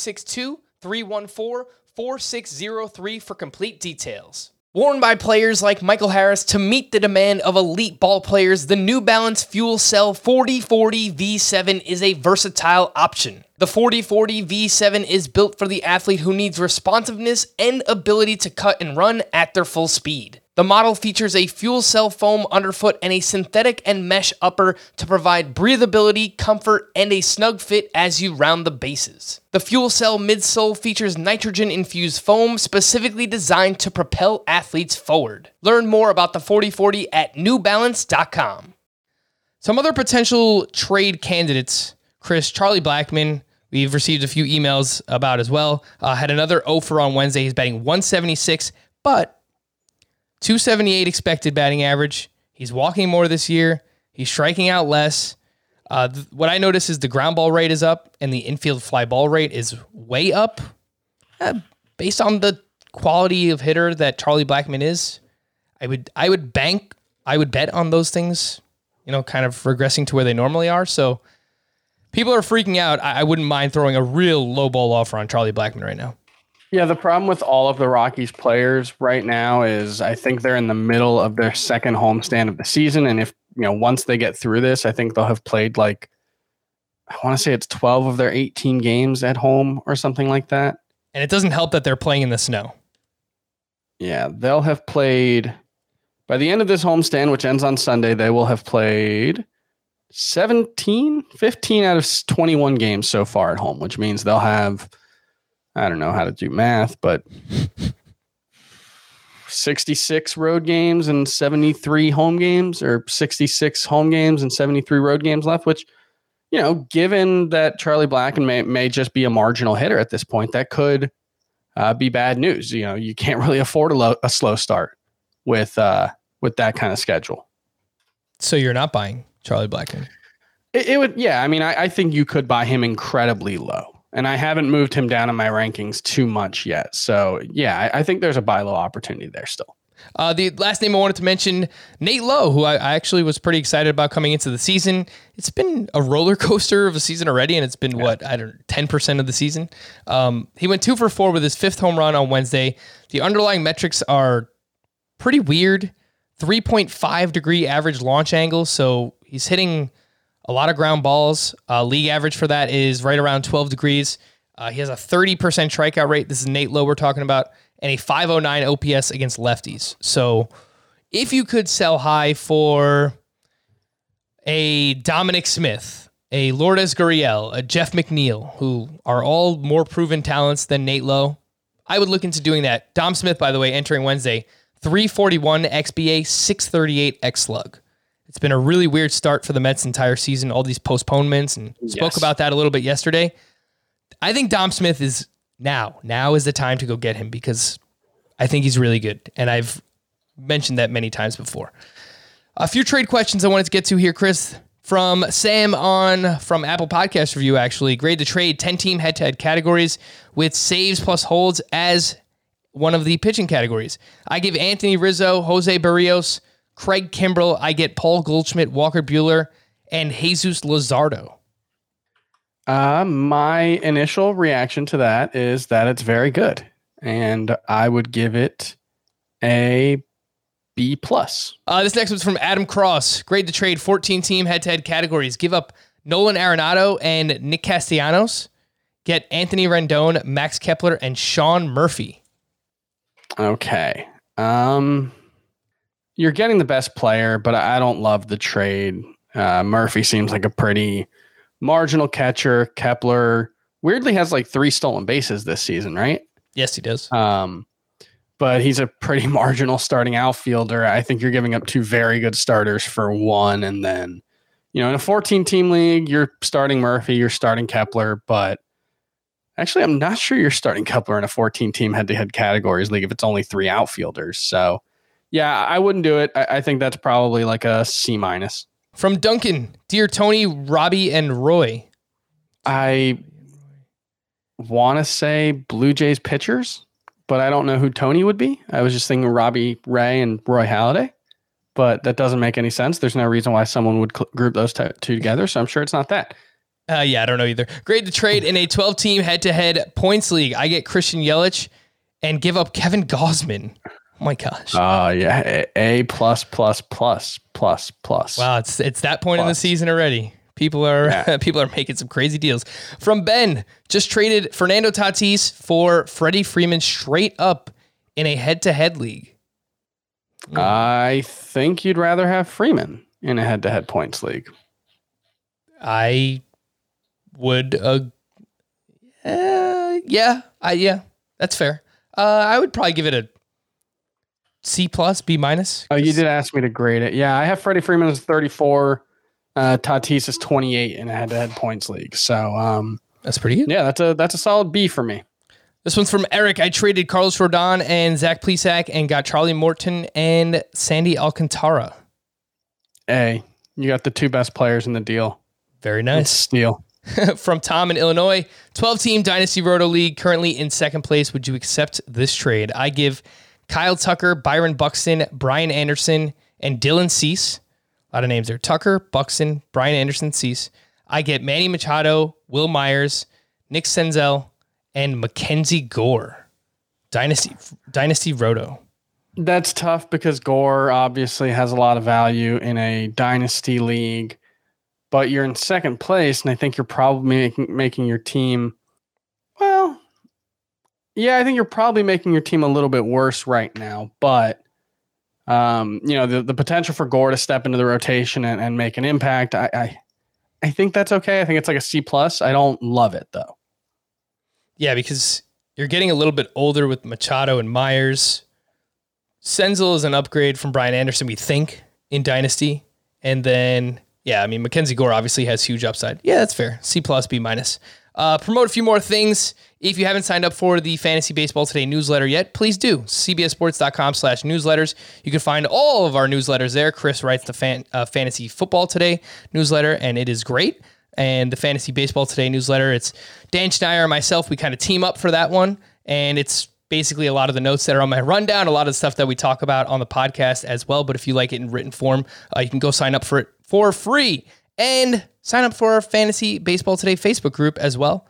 562-314-4603 for complete details. Worn by players like Michael Harris to meet the demand of elite ball players, the New Balance Fuel Cell 4040 V7 is a versatile option. The 4040 V7 is built for the athlete who needs responsiveness and ability to cut and run at their full speed. The model features a fuel cell foam underfoot and a synthetic and mesh upper to provide breathability, comfort, and a snug fit as you round the bases. The fuel cell midsole features nitrogen-infused foam specifically designed to propel athletes forward. Learn more about the 4040 at newbalance.com. Some other potential trade candidates, Chris, Charlie Blackmon, we've received a few emails about as well, had another 0 for on Wednesday. He's batting 176, but 278 expected batting average. He's walking more this year. He's striking out less. What I notice is the ground ball rate is up and the infield fly ball rate is way up. Based on the quality of hitter that Charlie Blackmon is, I would bet on those things, kind of regressing to where they normally are. So people are freaking out. I wouldn't mind throwing a real low ball offer on Charlie Blackmon right now. Yeah, the problem with all of the Rockies players right now is I think they're in the middle of their second homestand of the season. And if, once they get through this, I think they'll have played I want to say it's 12 of their 18 games at home or something like that. And it doesn't help that they're playing in the snow. Yeah, they'll have played, by the end of this homestand, which ends on Sunday, they will have played 15 out of 21 games so far at home, which means they'll have, I don't know how to do math, but 66 road games and 73 home games, or 66 home games and 73 road games left, which, given that Charlie Blackmon may just be a marginal hitter at this point, that could be bad news. You can't really afford a slow start with that kind of schedule. So you're not buying Charlie Blackmon? It would, yeah. I mean, I think you could buy him incredibly low. And I haven't moved him down in my rankings too much yet. So, yeah, I think there's a buy low opportunity there still. The last name I wanted to mention, Nate Lowe, who I actually was pretty excited about coming into the season. It's been a roller coaster of a season already, and it's been, 10% of the season. He went 2 for 4 with his 5th home run on Wednesday. The underlying metrics are pretty weird. 3.5 degree average launch angle, so he's hitting a lot of ground balls. League average for that is right around 12 degrees. He has a 30% strikeout rate. This is Nate Lowe we're talking about. And a 509 OPS against lefties. So if you could sell high for a Dominic Smith, a Lourdes Gurriel, a Jeff McNeil, who are all more proven talents than Nate Lowe, I would look into doing that. Dom Smith, by the way, entering Wednesday, 341 XBA, 638 XSlug. It's been a really weird start for the Mets' entire season, all these postponements, and spoke about that a little bit yesterday. I think Dom Smith is now is the time to go get him because I think he's really good, and I've mentioned that many times before. A few trade questions I wanted to get to here, Chris, from Sam from Apple Podcast Review, actually. Grade the trade, 10-team head-to-head categories with saves plus holds as one of the pitching categories. I give Anthony Rizzo, Jose Barrios, Craig Kimbrell. I get Paul Goldschmidt, Walker Buehler, and Jesus Luzardo. My initial reaction to that is that it's very good, and I would give it a B+. This next one's from Adam Cross. Grade to trade 14 team head-to-head categories. Give up Nolan Arenado and Nick Castellanos. Get Anthony Rendon, Max Kepler, and Sean Murphy. Okay. You're getting the best player, but I don't love the trade. Murphy seems like a pretty marginal catcher. Kepler weirdly has like 3 stolen bases this season, right? Yes, he does. But he's a pretty marginal starting outfielder. I think you're giving up 2 very good starters for 1. And then, in a 14-team league, you're starting Murphy, you're starting Kepler. But actually, I'm not sure you're starting Kepler in a 14-team head-to-head categories league if it's only 3 outfielders. So, yeah, I wouldn't do it. I think that's probably like a C-. From Duncan, dear Tony, Robbie, and Roy. I want to say Blue Jays pitchers, but I don't know who Tony would be. I was just thinking Robbie Ray and Roy Halladay, but that doesn't make any sense. There's no reason why someone would group those 2 together, so I'm sure it's not that. Yeah, I don't know either. Grade to trade in a 12-team head-to-head points league. I get Christian Yelich and give up Kevin Gausman. Oh my gosh. Yeah, A++++++. Wow, it's that point in the season already. People are making some crazy deals. From Ben, just traded Fernando Tatis for Freddie Freeman straight up in a head-to-head league. I think you'd rather have Freeman in a head-to-head points league. I would. Yeah, that's fair. I would probably give it a C+, B-. Oh, you did ask me to grade it. Yeah, I have Freddie Freeman as 34. Tatis is 28 in a head-to-head points league. So that's pretty good. Yeah, that's a solid B for me. This one's from Eric. I traded Carlos Rodon and Zach Plesac and got Charlie Morton and Sandy Alcantara. A. You got the 2 best players in the deal. Very nice. Steal. From Tom in Illinois, 12-team Dynasty Roto League, currently in second place. Would you accept this trade? I give Kyle Tucker, Byron Buxton, Brian Anderson, and Dylan Cease. A lot of names there. Tucker, Buxton, Brian Anderson, Cease. I get Manny Machado, Will Myers, Nick Senzel, and Mackenzie Gore. Dynasty Roto. That's tough because Gore obviously has a lot of value in a Dynasty league. But you're in second place, and I think you're probably making your team, well, yeah, I think you're probably making your team a little bit worse right now. But, the potential for Gore to step into the rotation and make an impact, I think that's okay. I think it's like a C+. I don't love it, though. Yeah, because you're getting a little bit older with Machado and Myers. Senzel is an upgrade from Brian Anderson, we think, in Dynasty. And then... yeah, I mean, Mackenzie Gore obviously has huge upside. Yeah, that's fair. C+, B-. Promote a few more things. If you haven't signed up for the Fantasy Baseball Today newsletter yet, please do. CBSSports.com/newsletters. You can find all of our newsletters there. Chris writes the Fantasy Football Today newsletter, and it is great. And the Fantasy Baseball Today newsletter, it's Dan Schneider and myself. We kind of team up for that one, and it's basically a lot of the notes that are on my rundown, a lot of the stuff that we talk about on the podcast as well. But if you like it in written form, you can go sign up for it for free and sign up for our Fantasy Baseball Today Facebook group as well.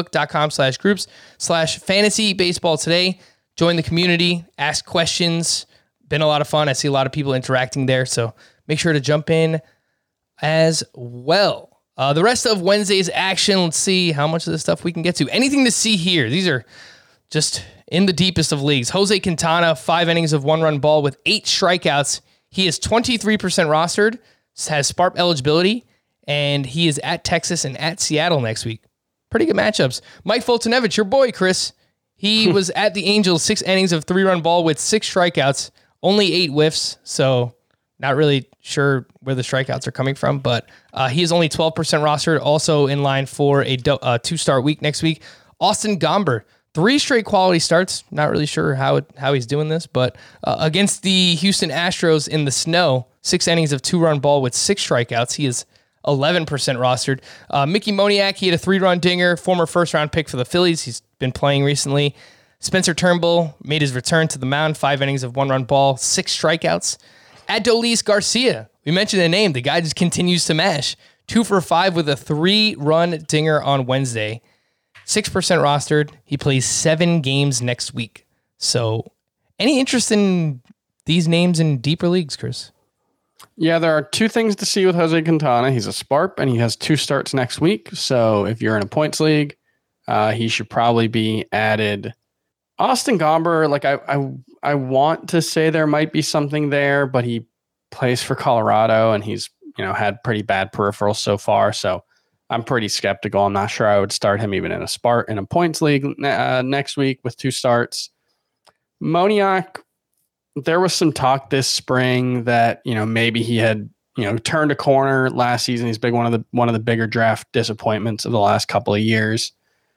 Facebook.com/groups/Fantasy Baseball Today. Join the community, ask questions. Been a lot of fun. I see a lot of people interacting there. So make sure to jump in as well. The rest of Wednesday's action, let's see how much of this stuff we can get to. Anything to see here. These are just in the deepest of leagues. Jose Quintana, 5 innings of 1-run ball with 8 strikeouts. He is 23% rostered, has SPARP eligibility, and he is at Texas and at Seattle next week. Pretty good matchups. Mike Foltynewicz, your boy, Chris. He was at the Angels, 6 innings of 3-run ball with 6 strikeouts, only 8 whiffs, so not really sure where the strikeouts are coming from, but he is only 12% rostered, also in line for a 2-start week next week. Austin Gomber, 3 straight quality starts. Not really sure how he's doing this, but against the Houston Astros in the snow, 6 innings of 2-run ball with 6 strikeouts. He is 11% rostered. Mickey Moniak, he had a 3-run dinger, former first-round pick for the Phillies. He's been playing recently. Spencer Turnbull made his return to the mound, 5 innings of 1-run ball, 6 strikeouts. Adolis Garcia, we mentioned the name. The guy just continues to mash. 2 for 5 with a 3-run dinger on Wednesday. 6% rostered. He plays 7 games next week. So any interest in these names in deeper leagues, Chris? Yeah, there are 2 things to see with Jose Quintana. He's a SPARP, and he has 2 starts next week. So if you're in a points league, he should probably be added. Austin Gomber, like I want to say there might be something there, but he plays for Colorado, and he's had pretty bad peripherals so far. So I'm pretty skeptical. I'm not sure I would start him even in a points league next week with 2 starts. Moniak, there was some talk this spring that, maybe he had, turned a corner last season. He's been one of the bigger draft disappointments of the last couple of years.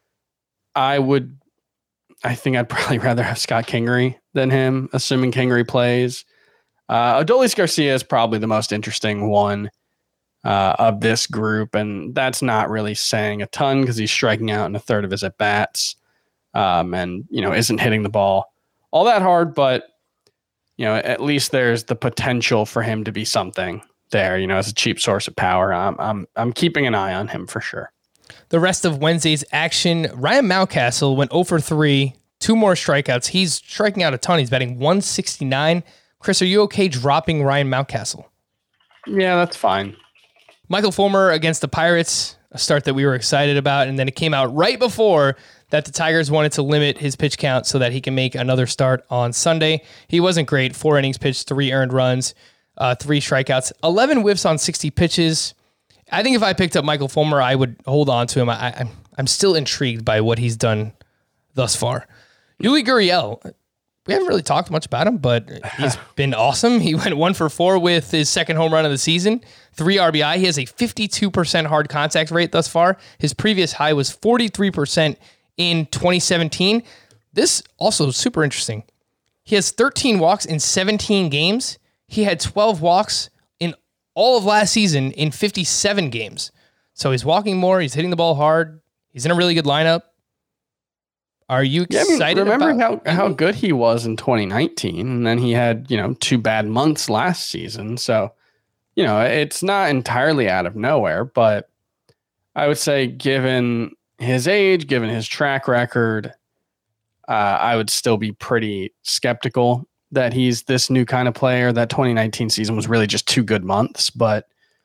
I think I'd probably rather have Scott Kingery than him, assuming Kingery plays. Adolis Garcia is probably the most interesting one of this group, and that's not really saying a ton because he's striking out in a third of his at-bats and, isn't hitting the ball all that hard, but at least there's the potential for him to be something there, as a cheap source of power. I'm keeping an eye on him for sure. The rest of Wednesday's action, Ryan Mountcastle went 0 for 3, 2 more strikeouts. He's striking out a ton. He's batting 169. Chris, are you okay dropping Ryan Mountcastle? Yeah, that's fine. Michael Fulmer against the Pirates, a start that we were excited about, and then it came out right before that the Tigers wanted to limit his pitch count so that he can make another start on Sunday. He wasn't great. 4 innings pitched, 3 earned runs, 3 strikeouts, 11 whiffs on 60 pitches. I think if I picked up Michael Fulmer, I would hold on to him. I'm still intrigued by what he's done thus far. Yuli Gurriel, we haven't really talked much about him, but he's been awesome. He went 1 for 4 with his second home run of the season, 3 RBI. He has a 52% hard contact rate thus far. His previous high was 43% in 2017. This also super interesting. He has 13 walks in 17 games. He had 12 walks in all of last season in 57 games. So he's walking more. He's hitting the ball hard. He's in a really good lineup. Are you excited? Remember how good he was in 2019, and then he had 2 bad months last season. So it's not entirely out of nowhere, but I would say given his age, given his track record, I would still be pretty skeptical that he's this new kind of player. That 2019 season was really just 2 good months, but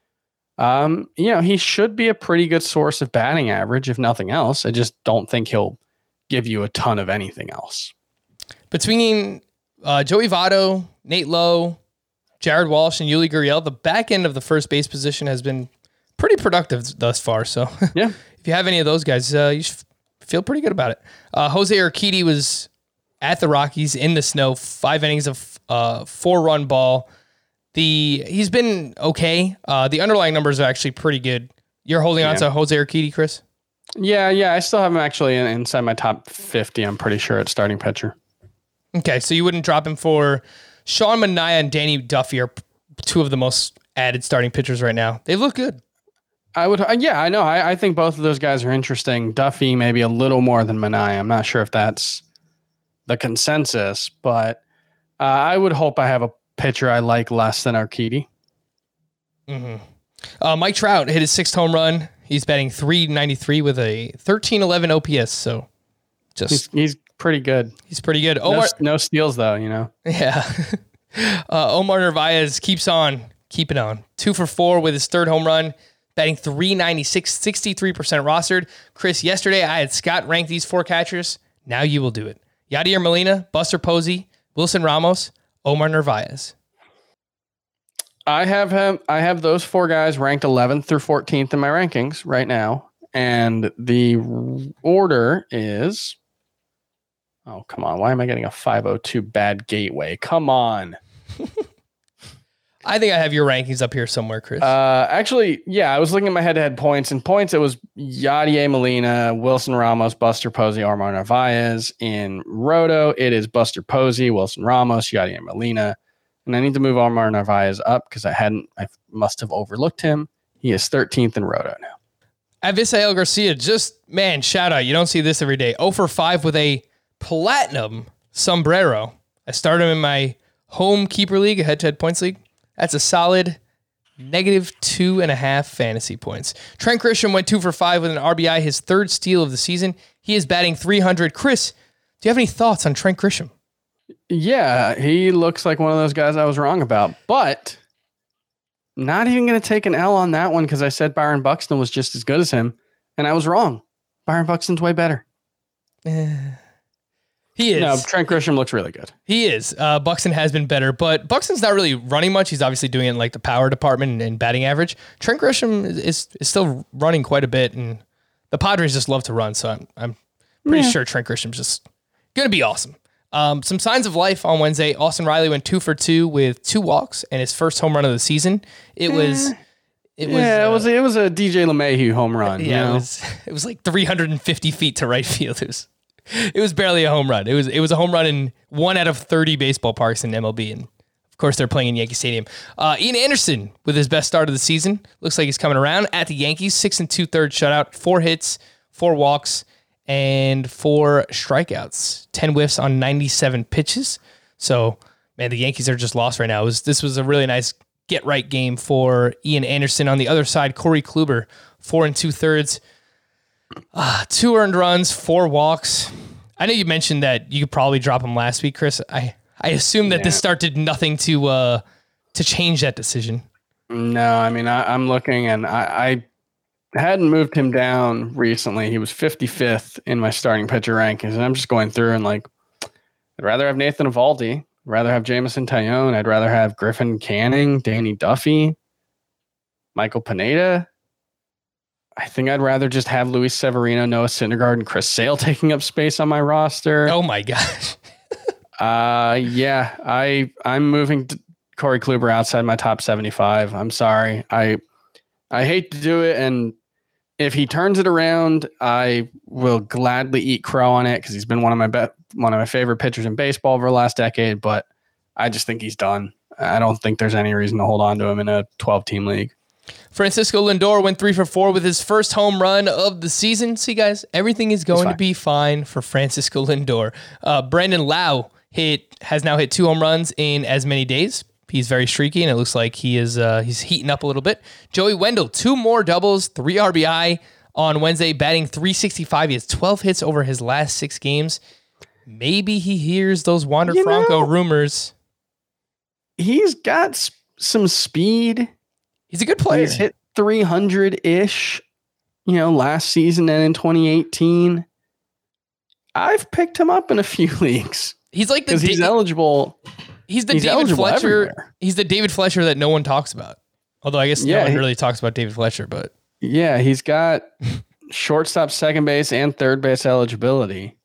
he should be a pretty good source of batting average, if nothing else. I just don't think he'll give you a ton of anything else. Between Joey Votto, Nate Lowe, Jared Walsh, and Yuli Gurriel, the back end of the first base position has been pretty productive thus far. So yeah, if you have any of those guys, you should feel pretty good about it. Jose Urquidy was at the Rockies in the snow, 5 innings of 4-run ball. He's been okay. The underlying numbers are actually pretty good. You're holding on to Jose Urquidy, Chris? Yeah. I still have him actually inside my top 50. I'm pretty sure at starting pitcher. Okay, so you wouldn't drop him for Sean Manaea and Danny Duffy are 2 of the most added starting pitchers right now. They look good. I would. Yeah, I know. I think both of those guys are interesting. Duffy maybe a little more than Manaea. I'm not sure if that's the consensus, but I would hope I have a pitcher I like less than Urquidy. Mm-hmm. Mike Trout hit his 6th home run. He's batting .393 with a 1311 OPS. So he's pretty good. He's pretty good. No steals though, Yeah. Omar Narvaez keeps on keeping on. 2 for 4 with his 3rd home run, batting .396, 63% rostered. Chris, yesterday I had Scott rank these 4 catchers. Now you will do it. Yadier Molina, Buster Posey, Wilson Ramos, Omar Narvaez. I have those 4 guys ranked 11th through 14th in my rankings right now. And the order is, oh, come on. Why am I getting a 502 bad gateway? Come on. I think I have your rankings up here somewhere, Chris. Actually, yeah, I was looking at my head-to-head points. In points, it was Yadier Molina, Wilson Ramos, Buster Posey, Omar Narvaez. In Roto, it is Buster Posey, Wilson Ramos, Yadier Molina. And I need to move Omar Narvaez up because I must have overlooked him. He is 13th in Roto now. Avisail Garcia, shout out. You don't see this every day. 0 for 5 with a platinum sombrero. I started him in my home keeper league, a head-to-head points league. That's a solid -2.5 fantasy points. Trent Grisham went 2 for 5 with an RBI, his third steal of the season. He is batting .300. Chris, do you have any thoughts on Trent Grisham? Yeah, he looks like one of those guys I was wrong about, but not even going to take an L on that one because I said Byron Buxton was just as good as him, and I was wrong. Byron Buxton's way better. He is. No, Trent Grisham looks really good. He is. Buxton has been better, but Buxton's not really running much. He's obviously doing it in like the power department and batting average. Trent Grisham is still running quite a bit, and the Padres just love to run, so I'm pretty sure Trent Grisham's just going to be awesome. Some signs of life on Wednesday. Austin Riley went 2 for 2 with 2 walks and his first home run of the season. It was a DJ LeMahieu home run. Yeah, it was like 350 feet to right field. It was barely a home run. It was a home run in 1 out of 30 baseball parks in MLB, and of course they're playing in Yankee Stadium. Ian Anderson with his best start of the season. Looks like he's coming around at the Yankees. 6 2/3 shutout, 4 hits, 4 walks, and 4 strikeouts. 10 whiffs on 97 pitches. So, man, the Yankees are just lost right now. This was a really nice get-right game for Ian Anderson. On the other side, Corey Kluber, 4 2/3. 2 earned runs, 4 walks. I know you mentioned that you could probably drop him last week, Chris. I assume that this start did nothing to change that decision. No, I mean, I'm looking, and I hadn't moved him down recently. He was 55th in my starting pitcher rankings, and I'm just going through and like, I'd rather have Nathan Eovaldi. I'd rather have Jameson Taillon. I'd rather have Griffin Canning, Danny Duffy, Michael Pineda. I think I'd rather just have Luis Severino, Noah Syndergaard, and Chris Sale taking up space on my roster. Oh my gosh. Yeah, I'm moving Corey Kluber outside my top 75. I'm sorry. I hate to do it, and if he turns it around, I will gladly eat crow on it because he's been one of my favorite pitchers in baseball over the last decade. But I just think he's done. I don't think there's any reason to hold on to him in a 12-team league. Francisco Lindor went 3 for 4 with his first home run of the season. See, guys, everything is going to be fine for Francisco Lindor. Brandon Lau has now hit 2 home runs in as many days. He's very streaky, and it looks like he's heating up a little bit. Joey Wendell, 2 more doubles, 3 RBI on Wednesday, batting .365. He has 12 hits over his last 6 games. Maybe he hears those Wander Franco rumors. He's got some speed. He's a good player. He's hit 300-ish, last season and in 2018. I've picked him up in a few leagues. He's like because he's eligible. He's David Fletcher. Everywhere. He's the David Fletcher that no one talks about. Although I guess no one really talks about David Fletcher, but yeah, he's got shortstop, second base, and third base eligibility.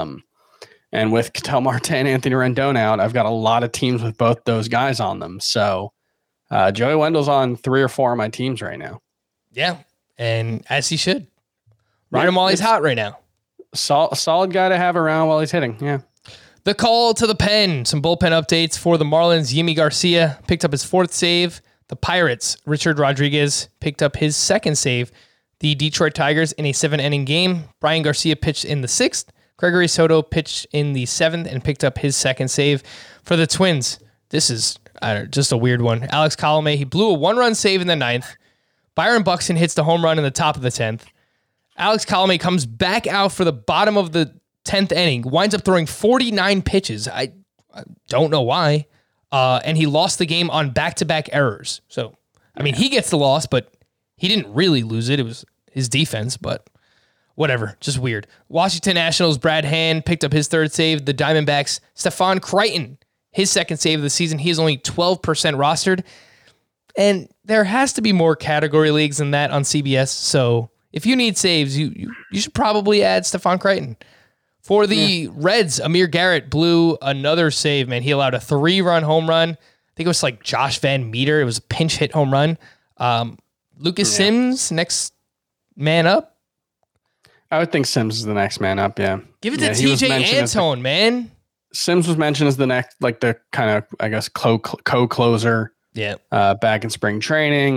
And with Ketel Marte and Anthony Rendon out, I've got a lot of teams with both those guys on them. So Joey Wendell's on 3 or 4 of my teams right now. Yeah, and as he should. Ride him while he's hot right now. Solid guy to have around while he's hitting. Yeah. The call to the pen. Some bullpen updates for the Marlins. Yimi Garcia picked up his 4th save. The Pirates, Richard Rodriguez picked up his 2nd save. The Detroit Tigers in a 7-inning game. Brian Garcia pitched in the 6th. Gregory Soto pitched in the 7th and picked up his 2nd save. For the Twins, this is just a weird one. Alex Colomé, he blew a 1-run save in the 9th. Byron Buxton hits the home run in the top of the 10th. Alex Colomé comes back out for the bottom of the 10th inning, winds up throwing 49 pitches. I don't know why. And he lost the game on back-to-back errors. So, I mean, he gets the loss, but he didn't really lose it. It was his defense, but whatever. Just weird. Washington Nationals, Brad Hand picked up his 3rd save. The Diamondbacks, Stephon Crichton, his 2nd save of the season. He is only 12% rostered. And there has to be more category leagues than that on CBS. So if you need saves, you should probably add Stephon Crichton. For the Reds, Amir Garrett blew another save, man. He allowed a 3-run home run. I think it was like Josh Van Meter. It was a pinch hit home run. Lucas Sims, next man up. I would think Sims is the next man up, yeah. Give it to TJ Antone, man. Sims was mentioned as the next, like the kind of, I guess, co-closer. Yeah. Back in spring training.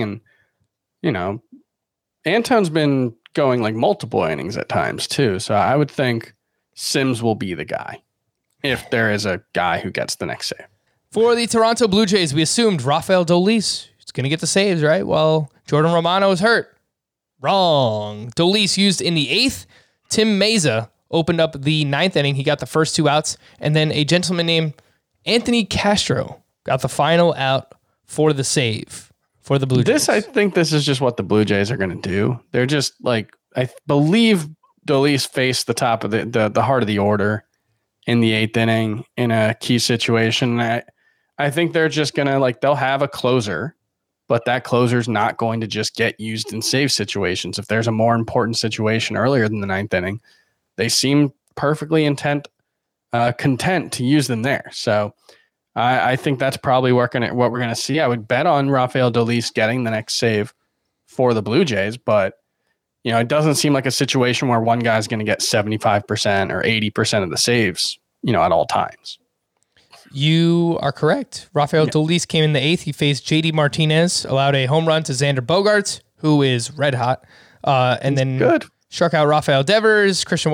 And, Antone's been going like multiple innings at times too. So I would think Sims will be the guy if there is a guy who gets the next save. For the Toronto Blue Jays, we assumed Rafael Dolis is going to get the saves, right? Well, Jordan Romano is hurt. Wrong. Dolis used in the 8th. Tim Meza opened up the 9th inning. He got the first 2 outs. And then a gentleman named Anthony Castro got the final out for the save for the Blue Jays. I think this is just what the Blue Jays are going to do. They're just like, I believe Dolis faced the top of the heart of the order in the 8th inning in a key situation. I think they're just going to they'll have a closer, but that closer's not going to just get used in save situations. If there's a more important situation earlier than the 9th inning, they seem perfectly content to use them there. So I think that's probably what we're going to see. I would bet on Rafael Dolis getting the next save for the Blue Jays, but it doesn't seem like a situation where one guy's going to get 75% or 80% of the saves, at all times. You are correct. Rafael Dolis came in the 8th. He faced JD Martinez, allowed a home run to Xander Bogaerts, who is red hot. And then struck out Rafael Devers. Christian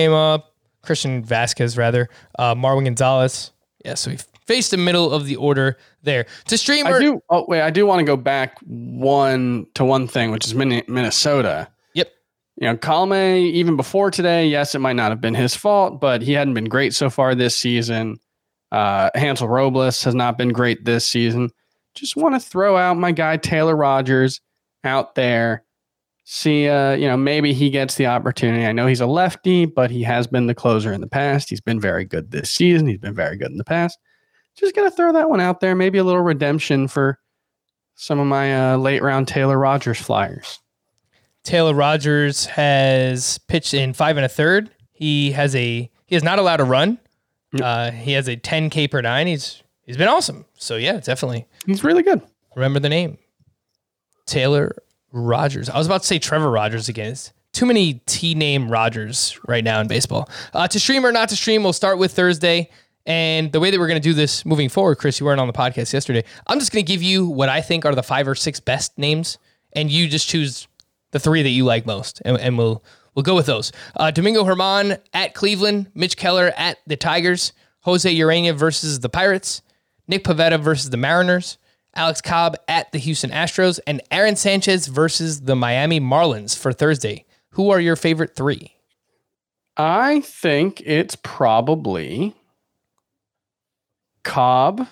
Vasquez, Marwin Gonzalez. Yeah, so he faced the middle of the order there. To streamer, I do want to go back one thing, which is Minnesota. Yep. Colome, even before today, yes, it might not have been his fault, but he hadn't been great so far this season. Hansel Robles has not been great this season. Just want to throw out my guy Taylor Rogers out there. See, maybe he gets the opportunity. I know he's a lefty, but he has been the closer in the past. He's been very good this season. He's been very good in the past. Just going to throw that one out there. Maybe a little redemption for some of my late round Taylor Rogers flyers. Taylor Rogers has pitched in 5 1/3. He is not allowed to run. He has a 10 K per 9. He's been awesome. So yeah, definitely. He's really good. Remember the name. Taylor Rogers. I was about to say Trevor Rogers again. It's too many T-name Rogers right now in baseball. To stream or not to stream, we'll start with Thursday. And the way that we're going to do this moving forward, Chris, you weren't on the podcast yesterday. I'm just going to give you what I think are the 5 or 6 best names, and you just choose the 3 that you like most, and we'll go with those. Domingo Germán at Cleveland, Mitch Keller at the Tigers, Jose Urena versus the Pirates, Nick Pivetta versus the Mariners, Alex Cobb at the Houston Astros, and Aaron Sanchez versus the Miami Marlins for Thursday. Who are your favorite 3? I think it's probably Cobb,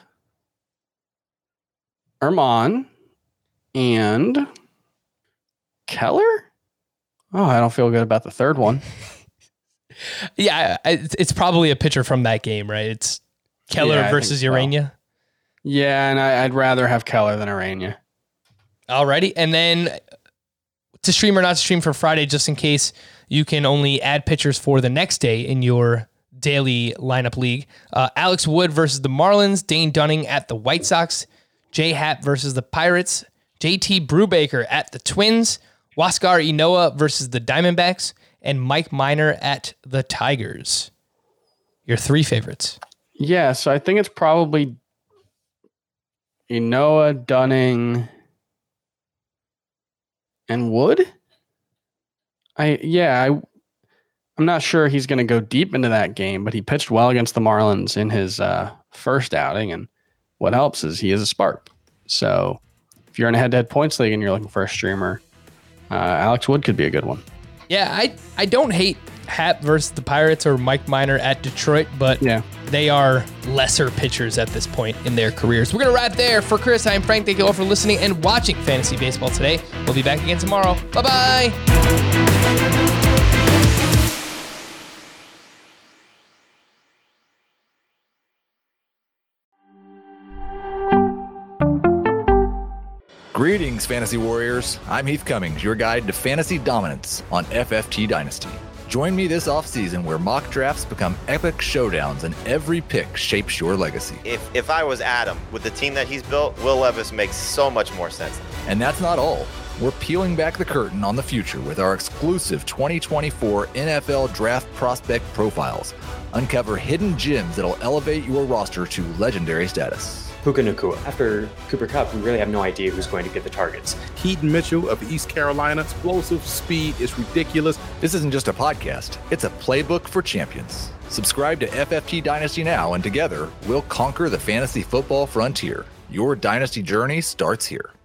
Germán, and Keller? Oh, I don't feel good about the 3rd one. Yeah, it's probably a pitcher from that game, right? It's Keller versus Urena. So. Yeah, and I'd rather have Keller than Urena. Alrighty, and then to stream or not to stream for Friday, just in case you can only add pitchers for the next day in your daily lineup league. Alex Wood versus the Marlins, Dane Dunning at the White Sox, Jay Happ versus the Pirates, JT Brubaker at the Twins, Huáscar Ynoa versus the Diamondbacks, and Mike Minor at the Tigers. Your 3 favorites. Yeah, so I think it's probably Ynoa, Dunning, and Wood. I'm not sure he's going to go deep into that game, but he pitched well against the Marlins in his first outing, and what helps is he is a spark. So if you're in a head-to-head points league and you're looking for a streamer, Alex Wood could be a good one. Yeah, I don't hate Happ versus the Pirates or Mike Minor at Detroit, but they are lesser pitchers at this point in their careers. We're going to wrap there. For Chris, I'm Frank. Thank you all for listening and watching Fantasy Baseball today. We'll be back again tomorrow. Bye-bye. Greetings, Fantasy Warriors. I'm Heath Cummings, your guide to fantasy dominance on FFT Dynasty. Join me this offseason where mock drafts become epic showdowns and every pick shapes your legacy. If I was Adam, with the team that he's built, Will Levis makes so much more sense. And that's not all. We're peeling back the curtain on the future with our exclusive 2024 NFL Draft Prospect Profiles. Uncover hidden gems that'll elevate your roster to legendary status. Puka Nacua. After Cooper Kupp, we really have no idea who's going to get the targets. Keaton Mitchell of East Carolina, explosive speed is ridiculous. This isn't just a podcast, it's a playbook for champions. Subscribe to FFT Dynasty now, and together, we'll conquer the fantasy football frontier. Your dynasty journey starts here.